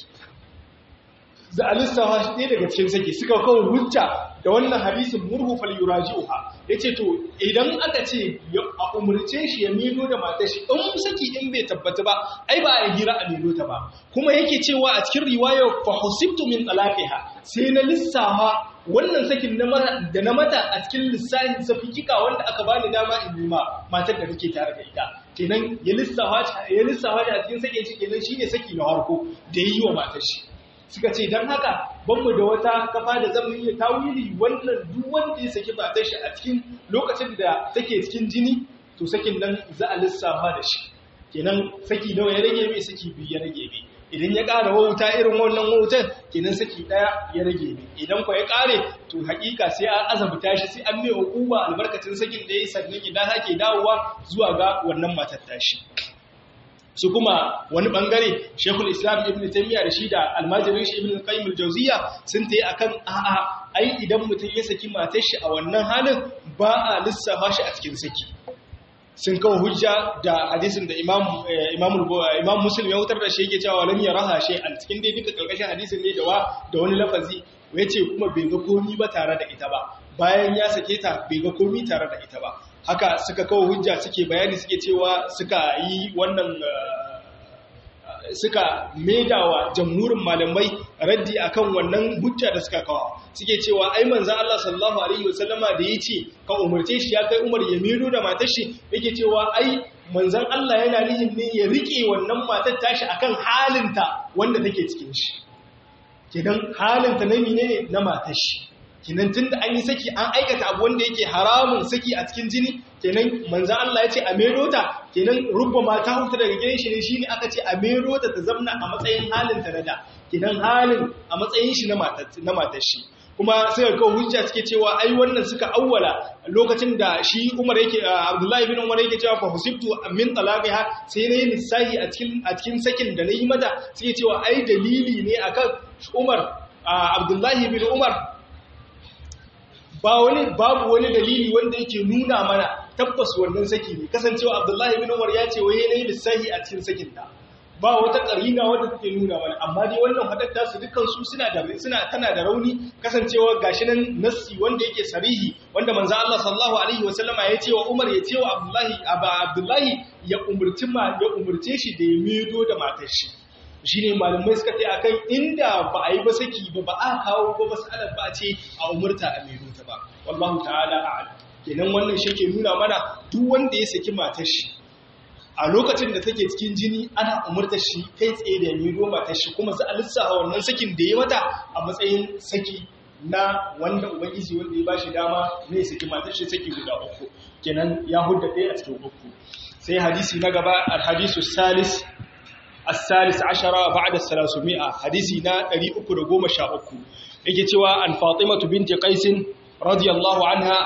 za a lissafa shi ɗaya daga cikin saki suka kawo hujja da wannan hadisin murhu fal yuraji'uha yace to idan aka ce a umurce shi ya milo da matar shi in saki in bai tabbata ba ai ba a hira a milo ta ba kuma yake cewa a cikin riwaya fa husibtu min talaqiha sai na lissafa wannan sakin da na mata a cikin lissafin safikika wanda aka bani dama in yi ma matar da take tare da ita kenan ya lissafa a cikin sakin shi kenan shine saki na farko da yi wa matar shi suka ce don haka banmu da wata kafa da zan iya tawili wannan duk wanda ya saki matar shi a cikin lokacin da take cikin jini to sakin nan za a lissafa da shi kenan saki nawa ya rage mai saki biyu ya rage mai idan ya ƙara wauta irin wannan wautar kenan saki ɗaya ya rage mai idan kwa ya ƙare to haƙiƙa sai an azabta shi sai an mai hukuma albarkacin sakin da ya yi sannan idan hake dawowa zuwa ga wannan matar tashi su kuma wani bangare Sheikhul Islam Ibn Taymiyyah da shi da almajirin shi Ibn Qayyim al-Jawziyya sun tayi akan a'a ai idan mutum ya saki matar shi a wannan halin ba a lissafa shi a cikin saki sun kawo hujja da hadisin da Imam Muslim ya wutar da shi yake cewa lam yaraha shay'an cikin dai duka kalkashin hadisin ne da wani lafazi yace kuma bai ga komai ba tare da ita ba bayan ya sake ta bai ga komai tare da ita ba haka suka kawo hujja suke bayani suke cewa suka yi wannan suka maidawa jamhurin malamai raddi akan wannan hujja da suka kawo suke cewa ai manzon Allah sallallahu alaihi wasallama da yace ka umarce shi ya kai Umar ya miro da matar shi yake cewa ai manzon Allah yana nihin ne ya rike wannan matar tashi akan halinta wanda take cikin shi kidan halinta na menene na matar shi kenan tunda an yi saki an aikata abu wanda yake haramun saki a cikin jini kenan manzo Allah ya ce a mero ta kenan rubbama ta huta daga gidan shi ne shine aka ce a mero ta zamna a matsayin halin ta da kenan halin a matsayin shi na matar shi kuma sai ga hujja suke cewa ai wannan suka awwala lokacin da shi Umar yake Abdullahi ibn Umar yake cewa fa husibtu min talaqiha sai nayi lissahi a cikin sakin da nayi mata suke cewa ai dalili ne akan Umar Abdullahi ibn Umar babu wani dalili wanda yake nuna mana tabbas wannan saki ne kasancewa Abdullahi ibn Umar ya ce waye nayi lissahi a cikin sakin ta ba wata karina wanda take nuna mana amma dai wannan hadatta su dukkan su tana da rauni kasancewa gashi nan nassi wanda yake sarihi wanda manzo Allah sallallahu alaihi wasallama ya ce wa Umar ya ce wa Abdullahi ya umurce shi da ya mido da matar shi shine malamai suka ce akan inda ba a yi ba saki ba a kawo ba masalar ba a ce a umurta a mido ta ba wallahu ta'ala a'lam kenan wannan shi ke nuna mana duk wanda ya saki matar shi a lokacin da take cikin jini ana umurta shi kai tsaye da ya goma ta shi kuma za a lissafa wannan sakin da ya mata a matsayin saki na wanda ubangiji wanda ya bashi dama ne saki matar shi saki guda uku kenan ya hudda ɗaya a cikin uku. sai hadisi na gaba al-hadisu salis الثالث عشر بعد 300 حديثنا 313 yake cewa an Fatimatu binti Qais radiyallahu anha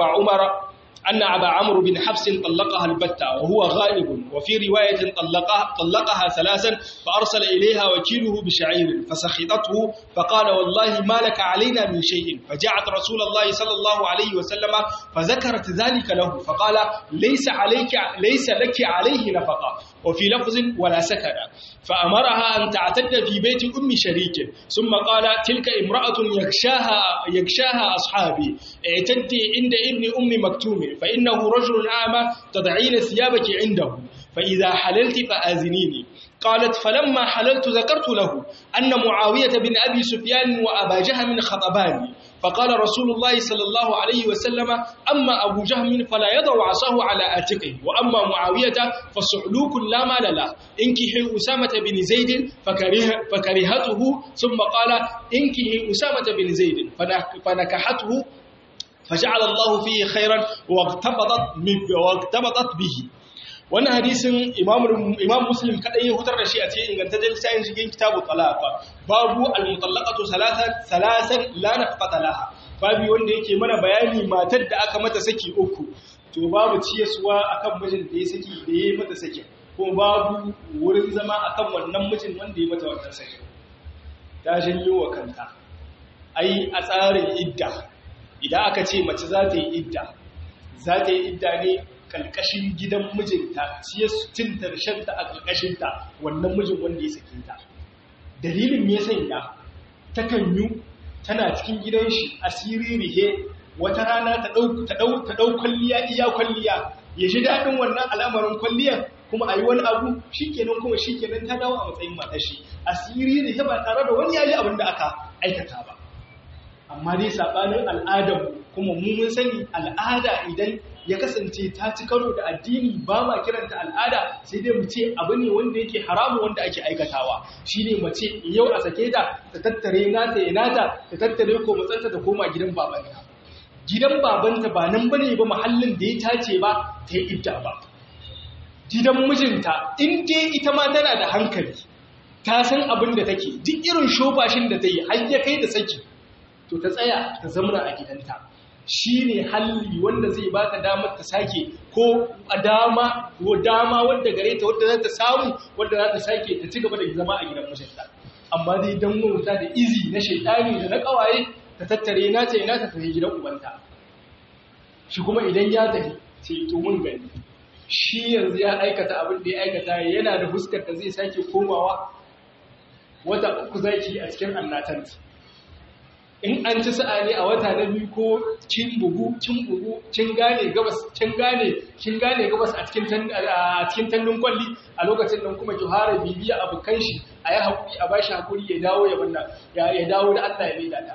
أن أبا عمرو بن حفص طلقها البتة وهو غائب وفي رواية طلقها ثلاثا فأرسل إليها وكيله بشعير فسخطته فقال والله ما لك علينا من شيء فجاءت رسول الله صلى الله عليه وسلم فذكرت ذلك له فقال ليس لك عليه نفقة وفي لفظ ولا سكن فأمرها أن تعتد في بيت أم شريك ثم قال تلك امرأة يغشاها أصحابي اعتدي عند ابن أم مكتوم فإنه رجل أعمى تضعين ثيابك عنده فإذا حللت فآذنيني قالت فلما حللت ذكرت له أن معاوية بن أبي سفيان وأبا جهم خطباني فقال رسول الله صلى الله عليه وسلم أما أبو جهم فلا يضع عصاه على آتقه وأما معاوية فصعلوك لا مال له انكحي أسامة بن زيد فكرهته ثم قال انكحي أسامة بن زيد فنكحته فجعل الله فيه خيرا واغتبطت به. wannan hadisin imam muslim kadai ya hutar da shi a cikin ingantaccen sayin cikin kitabu talaqa babu al-mutallaqatu salasan la nafqata laha babu wanda yake mana bayani matar da aka mata saki uku to babu ciyaswa akan mijin da ya saki da ya mata saki ko babu wurin zama akan wannan mijin wanda ya mata wannan saki ta janyo wa kanta ai a tsarin idda idan aka ce mace za ta yi idda ne kalkashin gidan mijinta cinta da shanta a kalkashinta wannan mijin wanda ya sake ta dalilin me sanya takan yi tana cikin gidan shi asiri rihe wata rana ta dau kwalliya iya kwalliya ya ji dadin wannan al'amarin kwalliyar kuma ayi wani abu shikenan ta dawo a matsayin matar shi asiri rihe ba tare da wani yayi abin da aka aikata ba amma dai sabanin al'adar kuma mun sani al'ada idan ya kasance ta ci karo da addini ba ma kiranta al'ada sai dai mu ce abu ne wanda yake haramu wanda ake aikatawa shine mace yau a sake ta tattare nata ya nata ta tattare ko matsanta ta koma gidan babanta ba nan bane ba mahallin da ya tace ba ta yi idda ba gidan mijinta in dai ita ma tana da hankali ta san abin da take duk irin shofashin da ta yi har ya kai da saki to ta tsaya ta zamana a gidanta shi ne halli wanda zai ba ta damar ta sake ko dama wadda gare ta wadda za ta samu wadda za ta sake ta ci gaba da zama a gidan mijinta amma dai don wauta da izi na shaitani da na kawaye ta tattare na ta ina ta tafi gidan ubanta shi kuma idan ya tafi sai to mun gani shi yanzu ya aikata abin da ya aikata yana da fuskar da zai sake komawa wata uku zaki a cikin annatanta in an ci sa'a ne a wata na biyu ko kin bugu kin gane gabas a cikin tannun kwalli a lokacin nan kuma ki fara bibiya abukan shi a yi haƙuri a bashi haƙuri ya dawo ya dawo da Allah ya maida ta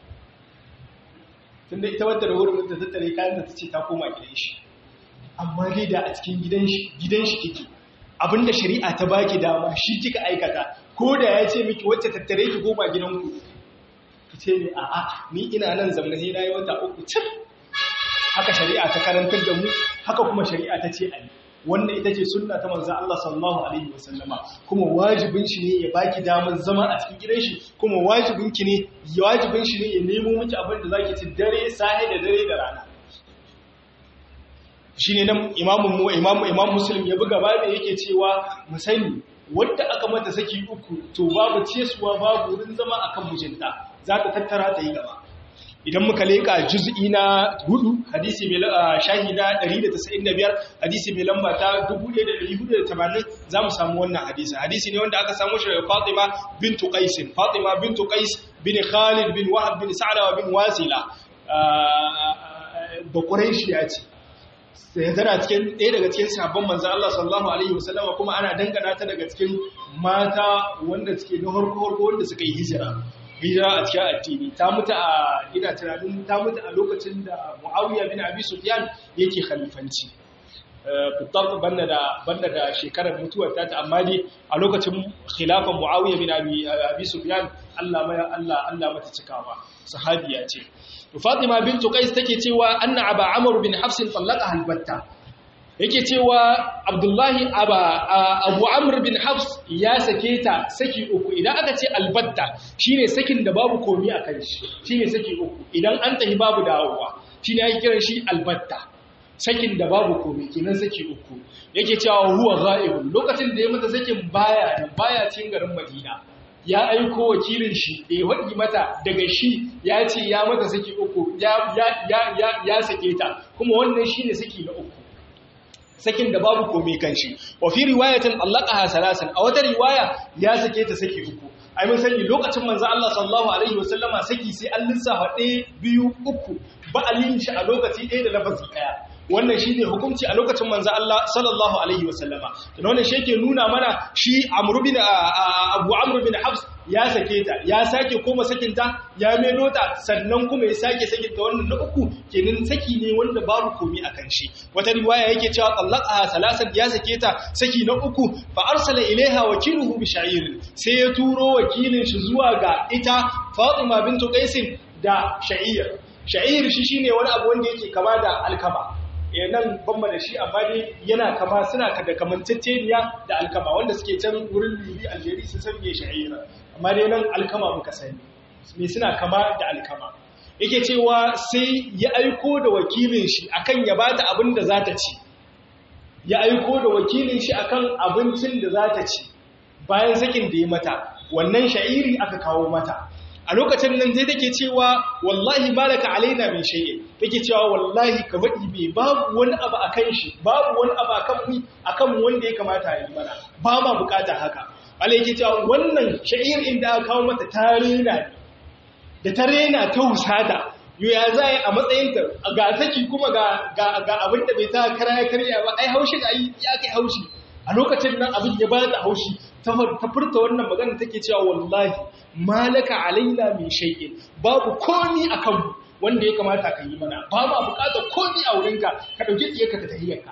tunda ita wadda da wurin da tattare kayan da tace ta koma gidan shi amma dai da a cikin gidan shi kike abinda shari'a ta baki dama shi kika aikata ko da ya ce miki wacce tattare ki koma gidanku ce ne a'a ni ina nan zamna sai nayi wata uku cin haka shari'a ta karantar da mu haka kuma shari'a ta ce ai wannan ita ce sunna ta manzo Allah sallallahu alaihi wasallama kuma wajibin shi ne ya baki damar zama a cikin gidan shi kuma wajibin shi ne ya nemo miki abin da zaki ci dare sahi da dare da rana shine nan imam muslim ya buga babu yake cewa mu sani wanda aka mata saki uku to babu cesuwa babu wurin zama akan mijinta za ta tattara ta yi gaba idan muka leka juz'i na 4 hadisi mai shahida 195 hadisi mai lamba ta 1480 zamu samu wannan hadisi ne wanda aka samu shi daga Fatima bintu Qais bin Khalid bin Wahab bin Sa'la bin Wasila ba Quraishiya ce sai tana cikin ɗaya daga cikin sahabban manzon Allah sallallahu alaihi wasallama kuma ana dangana ta daga cikin mata wanda suke na harko wanda suka yi hijira a cikin addini ta mutu a lokacin da Muawiya bin Abi Sufyan yake khalifanci fitar banda da shekarar mutuwar ta amma dai a lokacin khilafan Muawiya bin Abi Sufyan Allah mata cikawa sahabiya ce. To Fatima bint Qais take cewa anna Aba Amr bin Hafs tallaqaha albatta. Yake cewa Abdullahi Abu Amr bin Hafs ya sake ta saki uku. Idan aka ce albatta shine sakin da babu komi a kan shi, shine saki uku. Idan an tahi babu dawowa shine ake kiran shi albatta. Sakin da babu komai kenan saki uku. Yake cewa huwa ghaibun, lokacin da ya mata sakin baya cikin garin Madina, ya aiko wakilin shi da ya wadi mata daga shi ya ce ya mata saki uku, ya sake ta, kuma wannan shine saki na uku, sakin da babu komai kan shi. Wa fi riwayatin allaqaha salasan, a wata riwaya ya sake ta saki uku. Ai mun sani lokacin manzo Allah sallallahu alaihi wasallama saki sai an lissafa 1 2 3 ba alin shi a lokaci ɗaya da lafazi ɗaya. Wannan shi ne hukunci a lokacin manzo Allah sallallahu alaihi wasallama. Da wannan shi yake nuna mana shi Abu Amr bin Hafs ya sake ta, ya sake koma sakinta, ya meno ta, sannan kuma ya sake sakinta wannan na uku, kenan saki ne wanda babu komi akan shi. Wata riwaya yake cewa talaqaha salasan, ya sake ta saki na uku, fa arsala ilaiha wakiluhu bi sha'ir, sai ya turo wakilin shi zuwa ga ita Fatima bint Qais da sha'ir. Sha'ir shi shine wani abu wanda yake kama da alkama. Nan bamba da shi amma dai yana kama, suna da kamanceceniya da alkama, wanda suke can wurin Libi Algeria sun san me sha'ira, amma dai nan alkama muka sani me suna kama da alkama. Yake cewa sai ya aiko da wakilin shi akan ya bata abin da za ta ci, ya aiko da wakilin shi akan abincin da za ta ci bayan sakin da ya mata, wannan sha'iri aka kawo mata. A lokacin nan zai take cewa wallahi malaka alaina min shay'in, take cewa wallahi ka faɗi bai babu wani abu akan shi, babu wani abu akan wanda ya kamata ya yi mana, ba ma bukata haka. Allah yake cewa wannan sha'ir inda aka kawo mata tarena da tarena ta husada, yo ya zai a matsayin ta ga saki kuma ga abin da bai ta karya ba, ai haushi da ya kai haushi. A lokacin nan abin ya ba da haushi, ta furta wannan magana take cewa wallahi malaka alaina min shay'in, babu komi akan wanda ya kamata ka yi mana, ba ma bukatar komi a wurinka, ka dauki tsiyarka ta tahiyarka.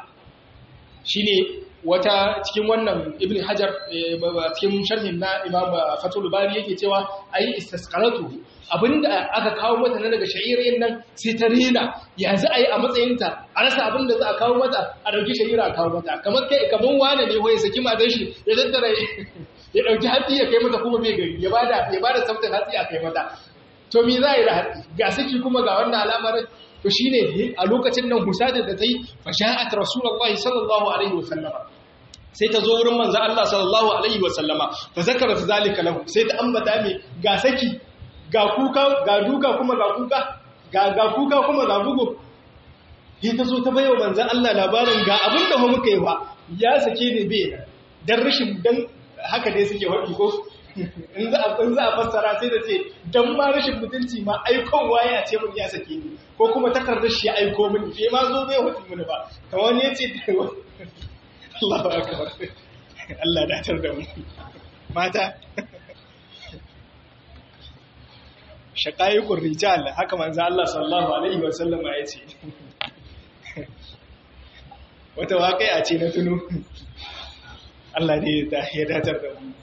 Shine wata cikin wannan Ibn Hajar cikin sharhin na Imam Fathul Bari yake cewa ai istasqaratu, abinda aka kawo mata na daga sha'irin nan sai ta rena, yanzu ai a matsayinta a rasa abinda za a kawo mata, a dauki sha'ira a kawo mata, kamar wane ne wai saki matan shi ya tattara ya dauki hatsi ya kai mata kuma bai gari, ya bada sautin hatsi a kai mata. To me za a yi da hatsi ga saki kuma ga wannan al'amarin? To shine a lokacin nan husada da ta yi, fa sha'at rasulullahi sallallahu alaihi wasallama, sai ta zo wurin manzo Allah sallallahu alaihi wasallama, fa zakarat zalika lahu, sai ta ambata me ga saki, ga kuka, ga duka kuma ga kuka, ga kuka kuma ga bugu. Sai ta zo ta bayyana manzo Allah labarin ga abin da muka yi ba, ya sake ne bai dan rashin dan haka dai suke wadi ko in za a fassara sai da ce dan ma rashin mutunci ma aikon waya ce mun ya sake ni, ko kuma takardar shi ya aiko mini sai ma zo bai wadi mun ba, kamar ne ce Allahu akbar, Allah da tar da mu mata shaqaiqur rijal, haka manzo Allah sallallahu alaihi wasallam ya ce. Wata waƙi'a ce na tuno, Allah ne ya datar da mu.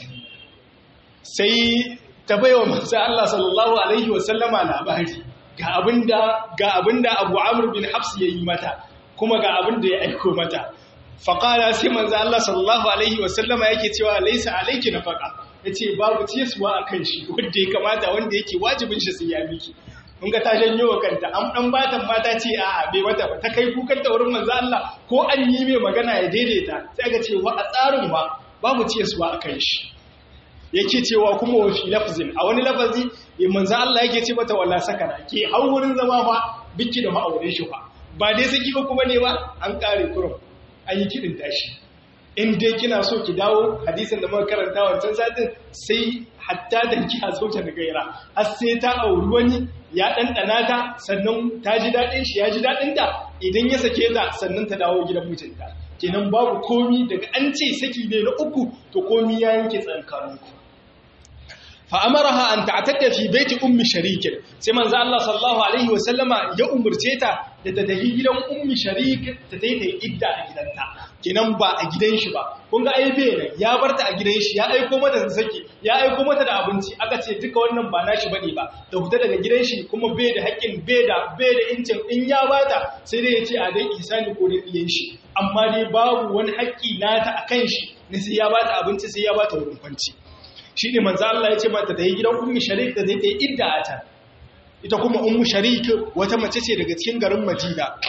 Sai ta baiwa manzo Allah sallallahu alaihi wasallama labari ga abinda Abu Amr bin Hafs yayi mata, kuma ga abinda ya aiko mata. Faqala sai manzo Allah sallallahu alaihi wasallama yake cewa laysa alayki nafaqa, yace babu ciyaswa akan shi wanda ya kamata, wanda yake wajibin shi sai ya miki. Mun ga ta janyo wa kanta, an dan batan mata ce a'a bai mata ba, ta kai kukan ta wurin manzo Allah ko an yi mai magana ya daidaita, sai aka ce wa a tsarin ba babu ciyaswa akan shi. Yake cewa kuma wa fi lafzin, a wani lafazi manzo Allah yake ce mata wala sakana, ke har wurin zama fa biki da ma'auren shi fa, ba dai saki ba kuma ne ba, an kare kurum, an yi kidin tashi. In dai kina so ki dawo hadisin da muka karanta wancan satin, sai hatta da ki azauta da gaira, har sai ta auri wani ya ɗanɗana ta, sannan ta ji daɗin shi ya ji daɗin ta, idan ya sake ta sannan ta dawo gidan mijinta. Kenan babu komi daga an ce saki ne na uku, to komi ya yanke tsankaninku. fa'amaraha an ta'atakka fi baiti ummi sharikin sai manzo Allah sallallahu alaihi wasallama ya umurce ta da ta tafi gidan ummi sharik ta tayi idda a gidanta kenan ba a gidan shi ba kun ga ai bai ya barta a gidan shi ya aiko mata da saki ya aiko mata da abinci aka ce duka wannan ba nashi bane ba ta fita daga gidan shi kuma bai da haƙƙin bai da incin in ya bata sai dai ya ce a dai ihsani ko dai diyan shi amma dai babu wani haƙƙi nata akan shi ne sai ya bata abinci sai ya bata wurin kwanci shi ne manzo Allah ya ce mata ta yi gidan ummi sharik da zai ta yi idda a can ita kuma ummu sharik wata mace ce daga cikin garin Madina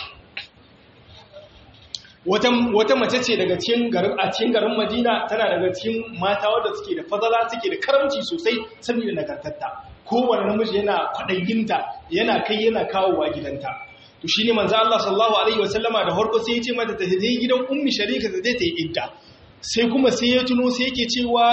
wata mace ce daga cikin garin Madina tana daga cikin mata wadda suke da fadala suke da karamci sosai saboda nagartarta kowanne namiji yana kwadayinta yana kai yana kawowa gidanta to shine manzo Allah sallallahu alaihi wasallama da harko sai ya ce mata ta yi gidan ummi sharik da zai ta yi idda sai kuma sai ya tuno sai yake cewa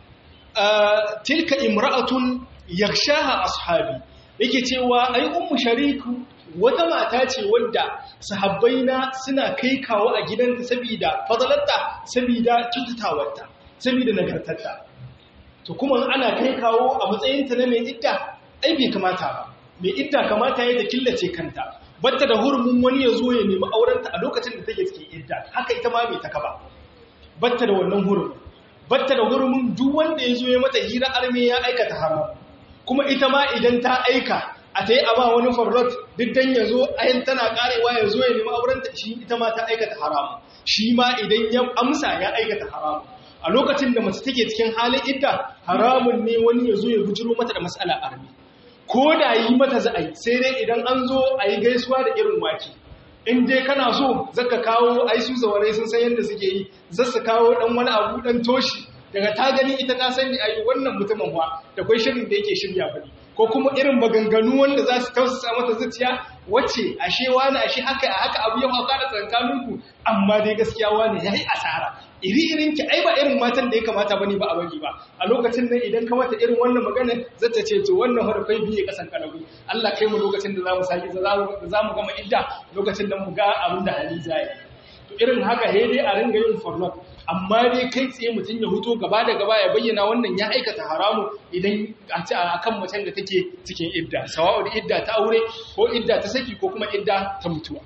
tilka imra'atun yakshaha ashabi yake cewa ai ummu shariku wata mata ce wadda sahabbaina suna kai kawo a gidanta saboda fadalarta saboda kyautatawarta saboda nagartarta to kuma ana kai kawo a matsayinta na mai idda ai bai kamata ba mai idda kamata ya da killace kanta batta da hurumin wani ya zo ya nemi aurenta a lokacin da take cikin idda haka ita ma mai takaba batta da wannan hurumin batta da hurumin duk wanda ya zo ya mata hira arme ya aikata haram kuma ita ma idan ta aika a ta yi a ba wani farrot duk dan ya zo ayin tana karewa ya zo ya nemi aurenta shi ita ma ta aikata haram shi ma idan ya amsa ya aikata haram a lokacin da mace take cikin halin idda haramun ne wani ya zo ya bujiro mata da mas'ala arme ko da yi mata za a yi sai dai idan an zo a yi gaisuwa da irin waki in dai kana so zaka kawo ai su zawarai sun san yadda suke yi za su kawo dan wani abu dan toshi daga ta gani ita ta sani ai wannan mutumin ba da kai shirin da yake shirya bane ko kuma irin maganganu wanda za su tausasa mata zuciya wacce ashe wani ashe haka abu ya hauka da tsankaninku amma dai gaskiya wani yayi asara iri-irin ki ai ba irin matan da ya kamata bane ba a bari ba a lokacin nan idan ka mata irin wannan magana zata ce to wannan harfai biye kasan kalabu Allah kai mu lokacin da zamu saki zamu gama idda lokacin da mu ga abin da hali zai to irin haka he dai a ringa yin farnot amma dai kai tsaye mutun ya huto gaba da gaba ya bayyana wannan ya aikata haramu idan a ci akan macen da take cikin idda sawa'u idda ta aure ko idda ta saki ko kuma idda ta mutuwa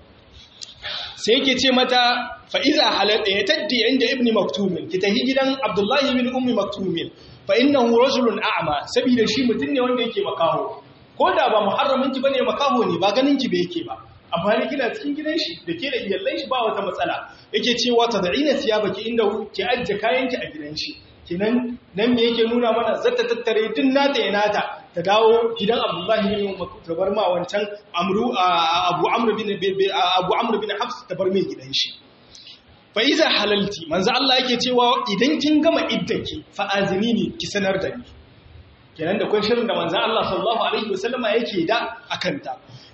sai yake ce mata fa'iza halatta ya taddi inda ibni maktumin ki tahi gidan abdullahi bin ummi maktumin fa innahu rajulun a'ma saboda shi mutum ne wanda yake makaho ko da ba muharramin ki bane makaho ne ba ganin ki ba yake ba amma ne kina cikin gidan shi da ke da iyallan shi ba wata matsala yake cewa tad'ina siyabaki inda ki ajje kayan ki a gidan shi kinan nan me yake nuna mana zata tattare din nata ya nata ta dawo gidan Abdullahi bin Maktum bar ma wancan Abu Amr bin Hafs ta bar mai gidan shi fa iza halalti manzo Allah yake cewa idan kin gama iddaki fa azinini ki sanar da ni kenan da kun shirin da manzo Allah sallallahu alaihi wasallama yake da akanta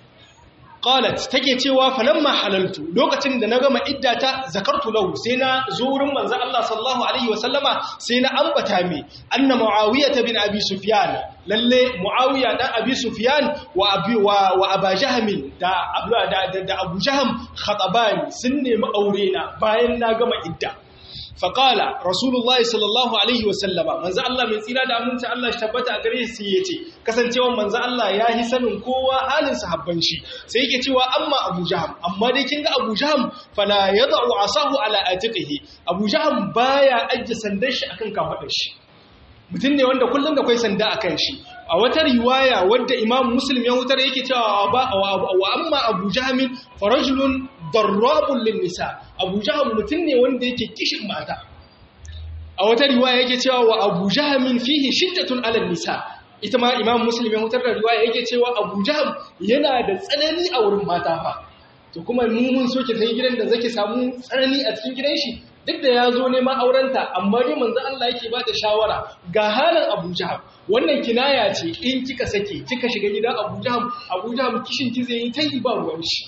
qalat take cewa falamma halaltu lokacin da na gama iddata zakartu lahu sai na zo wurin manzo Allah sallallahu alaihi wasallama sai na ambata mi anna muawiyah bin abi sufyan lalle muawiya dan abi sufyan wa aba jahm da abu jahm khatabani sun nemi aure na bayan na gama idda faƙala rasulullahi sallallahu alaihi wasallama manzo Allah mai tsira da aminci Allah shi tabbata a gare shi yace kasancewa manzo Allah ya yi sanin kowa halin sahabban shi sai yake cewa amma Abu Jahm amma dai kin ga Abu Jahm fala yad'u asahu ala atiqihi Abu Jahm baya ajje sandan shi akan kafadar shi mutum ne wanda kullum da kai sanda akan shi a wata riwaya wadda Imam Muslim ya hutar yake cewa wa amma Abu Jahm farajulun darrabun lin nisa Abu Jahm mutum ne wanda yake kishin mata a wata riwaya yake cewa wa Abu Jahm fihi shiddatun ala nisa ita ma Imam Muslim ya hutar da riwaya yake cewa Abu Jahm yana da tsanani a wurin mata fa to kuma mun so ki tayi gidan da zaki samu tsanani a cikin gidan shi duk da ya zo neman aurenta amma dai manzo Allah yake ba ta shawara ga halin Abu Jahm wannan kinaya ce in kika sake kika shiga gidan Abu Jahm kishin ki zai yi tayi ba ruwan shi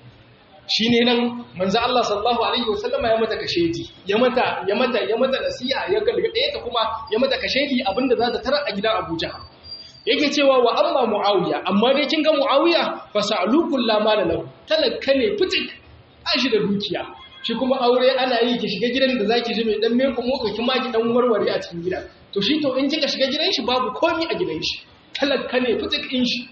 shine nan manzo Allah sallallahu alaihi wasallama ya mata kashedi ya mata nasiha ya galgade ta kuma ya mata kashedi abinda za ta tara a gidan Abu Jahm yake cewa wa amma Muawiya amma dai kin ga Muawiya fasalukul la mala lahu talakka ne fitik ashi da dukiya shi kuma aure ana yi ki shiga gidan da zaki ji mai dan me kuma ki ma ki dan warware a cikin gida to shi to in kika shiga gidan shi babu komi a gidan shi talaka ne fitikin shi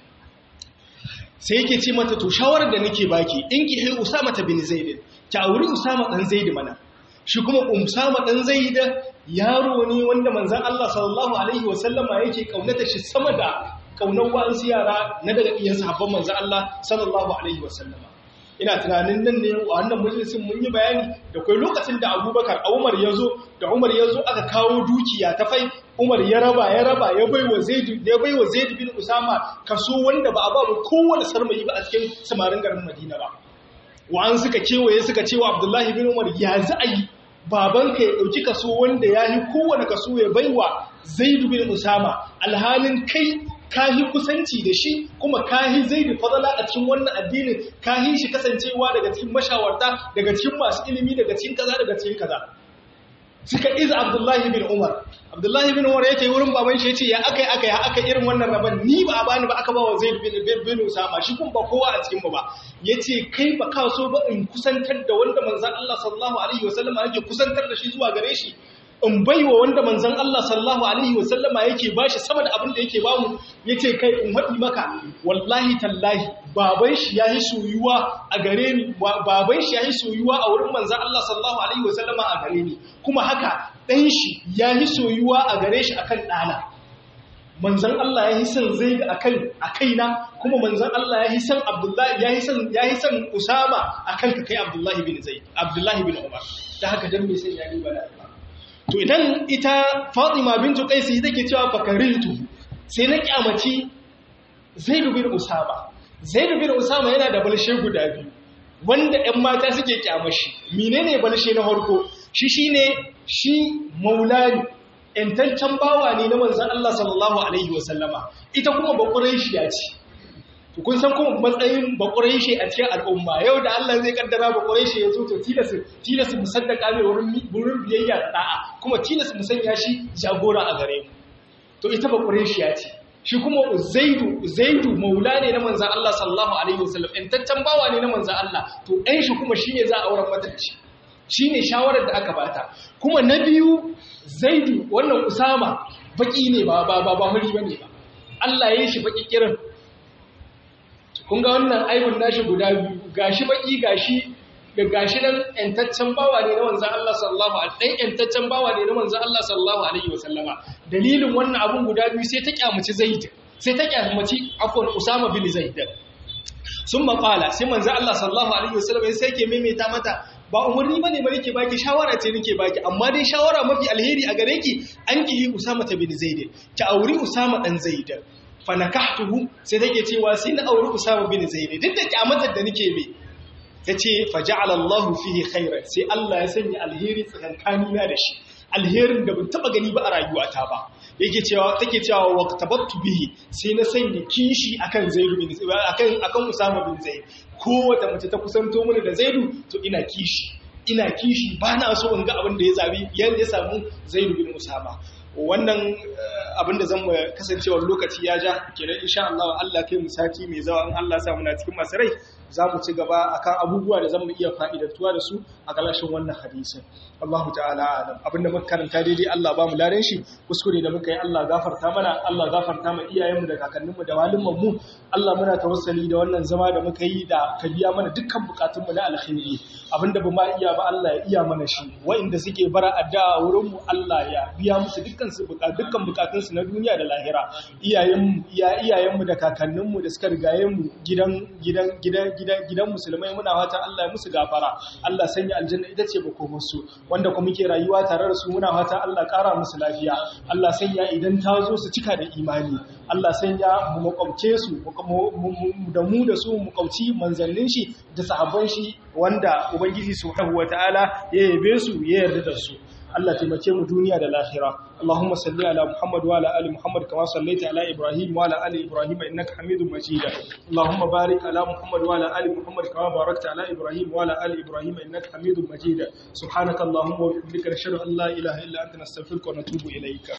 sai yake ce mata to shawarar da nake baki in ki hai Usama bin Zaid ki auri Usama dan Zaid mana shi kuma Usama dan Zaid yaro ne wanda manzon Allah sallallahu alaihi wasallama yake kaunata shi sama da kaunar wa'ansu yara na daga iyan sahabban manzon Allah sallallahu alaihi wasallama ina tunanin nan ne wannan majalisin mun yi bayani da kai lokacin da Abubakar Umar yazo aka kawo dukiya ta fai Umar ya raba ya baiwa Zaid bin Usama kaso wanda ba a ba kowanne sarmayi ba a cikin samarin garin Madina ba wa'an suka kewaye suka cewa Abdullahi bin Umar ya za'ayi babanka ya dauki kaso wanda yayi kowanne kaso ya baiwa Zaid bin Usama alhalin kai kahi kusanci da shi kuma kahi zai da fadala a cikin wannan addinin kahi shi kasancewa daga cikin mashawarta daga cikin masu ilimi daga cikin kaza suka iza Abdullahi bin Umar yake wurin baban shi yace ya akai irin wannan raban ni ba a bani ba aka ba wa Zaid bin Usama shi kun ba kowa a cikin mu ba yace kai ba ka so ba in kusantar da wanda manzon Allah sallallahu alaihi wasallam yake kusantar da shi zuwa gare shi in baiwa wanda manzon Allah sallallahu alaihi wasallama yake bashi sama da abin da yake bamu yace kai in haɗi maka wallahi tallahi baban shi yayi soyuwa a gare ni baban shi yayi soyuwa a wurin manzon Allah sallallahu alaihi wasallama a gare ni kuma haka dan shi yayi soyuwa a gare shi akan dana manzon Allah yayi son Zaid akan akaina kuma manzon Allah yayi son Abdullahi yayi son Usama akan ka kai Abdullahi bin Umar da haka dan me sai yayi bala to idan ita Fatima bintu Qais take cewa fakarintu sai na kyamaci Zaid bin Usama yana da balshe guda biyu wanda ƴan mata suke kyamashi menene balshe na farko shi maulani ƴantancan bawa ne na manzon Allah sallallahu alaihi wasallama ita kuma bakureishiya ce to kun san kuma matsayin bakureishi a cikin al'umma yau da Allah zai kaddara bakureishi ya zo to tilas mu saddaka mai wurin biyayya da da'a kuma tilas mu sanya shi jagora a gare mu to ita bakureishiya ce shi kuma Zaidu maula ne na manzon Allah sallallahu alaihi wasallam ƴantancan bawa ne na manzon Allah to ɗan shi kuma shine za a auren mata da shi shine shawarar da aka bata kuma na biyu Zaidu wannan Usama baki ne ba huri bane ba Allah ya yi shi baki kirin kun ga wannan aibun nashi guda biyu gashi baki gashi nan entaccen bawa ne na manzon Allah sallallahu alaihi entaccen bawa ne na manzon Allah sallallahu alaihi wasallama dalilin wannan abun guda biyu sai ta kyamaci Zaid sai ta kyamaci afwan Usama bin Zaid sun maƙala sai manzon Allah sallallahu alaihi wasallama sai ke maimaita mata ba umarni bane ba nake baki shawara ce nake baki amma dai shawara mafi alheri a gare ki an ki Usama bin Zaid ki auri Usama dan Zaid fa nakahtuhu sai take cewa sai na auri Usama bin Zaid duk da kyamatar da nake mai tace fa ja'ala Allah fihi khairan sai Allah ya sanya alheri tsakankanina da shi alherin da ban taba gani ba a rayuwata ba yake cewa take cewa waqtabattu bihi sai na sanya kishi akan Zaid bin akan Usama bin Zaid kowace mace ta kusanto mini da Zaidu to ina kishi ba na so in ga abin da ya samu Zaid bin Usama wannan abin da zan kasancewar lokaci ya ja kenan insha Allah kai mu sati mai zawa in Allah ya sa muna cikin masu rai za mu ci gaba akan abubuwa da zan mu iya fa'idantuwa da su a galashin wannan hadisin Allah ta'ala alam abinda muka karanta daidai Allah ba mu ladan shi kuskure da muka yi Allah gafarta mana Allah gafarta mu iyayenmu da kakanninmu da malumman mu Allah muna tawassali da wannan zama da muka yi da ka biya mana dukkan bukatun mu na alkhairi abinda ba ma iya ba Allah ya iya mana shi wa'inda suke bara addu'a wurin mu Allah ya biya musu dukkan bukatun su na duniya da lahira iyayenmu da kakanninmu da suka rigaye mu gidan musulmai muna fata Allah ya musu gafara Allah sanya aljanna ita ce bakomarsu wanda kuma muke rayuwa tare da su muna fata Allah ƙara musu lafiya Allah sanya idan ta zo su cika da imani Allah sanya mu makwabce su da mu da su mu kauci manzannin shi da sahabban shi wanda ubangiji subhanahu wataala ya yabe su ya yarda da su Allah taimake mu duniya da lahira Allahumma salli ala Muhammad wa ala ali Muhammad kama sallaita ala Ibrahim wa ala ali Ibrahim innaka Hamidum Majid Allahumma barik ala Muhammad wa ala ali Muhammad kama barakta ala Ibrahim wa ala ali Ibrahim innaka Hamidum Majid subhanaka Allahumma wa bihamdika nashhadu an la ilaha illa anta nastaghfiruka wa natubu ilayka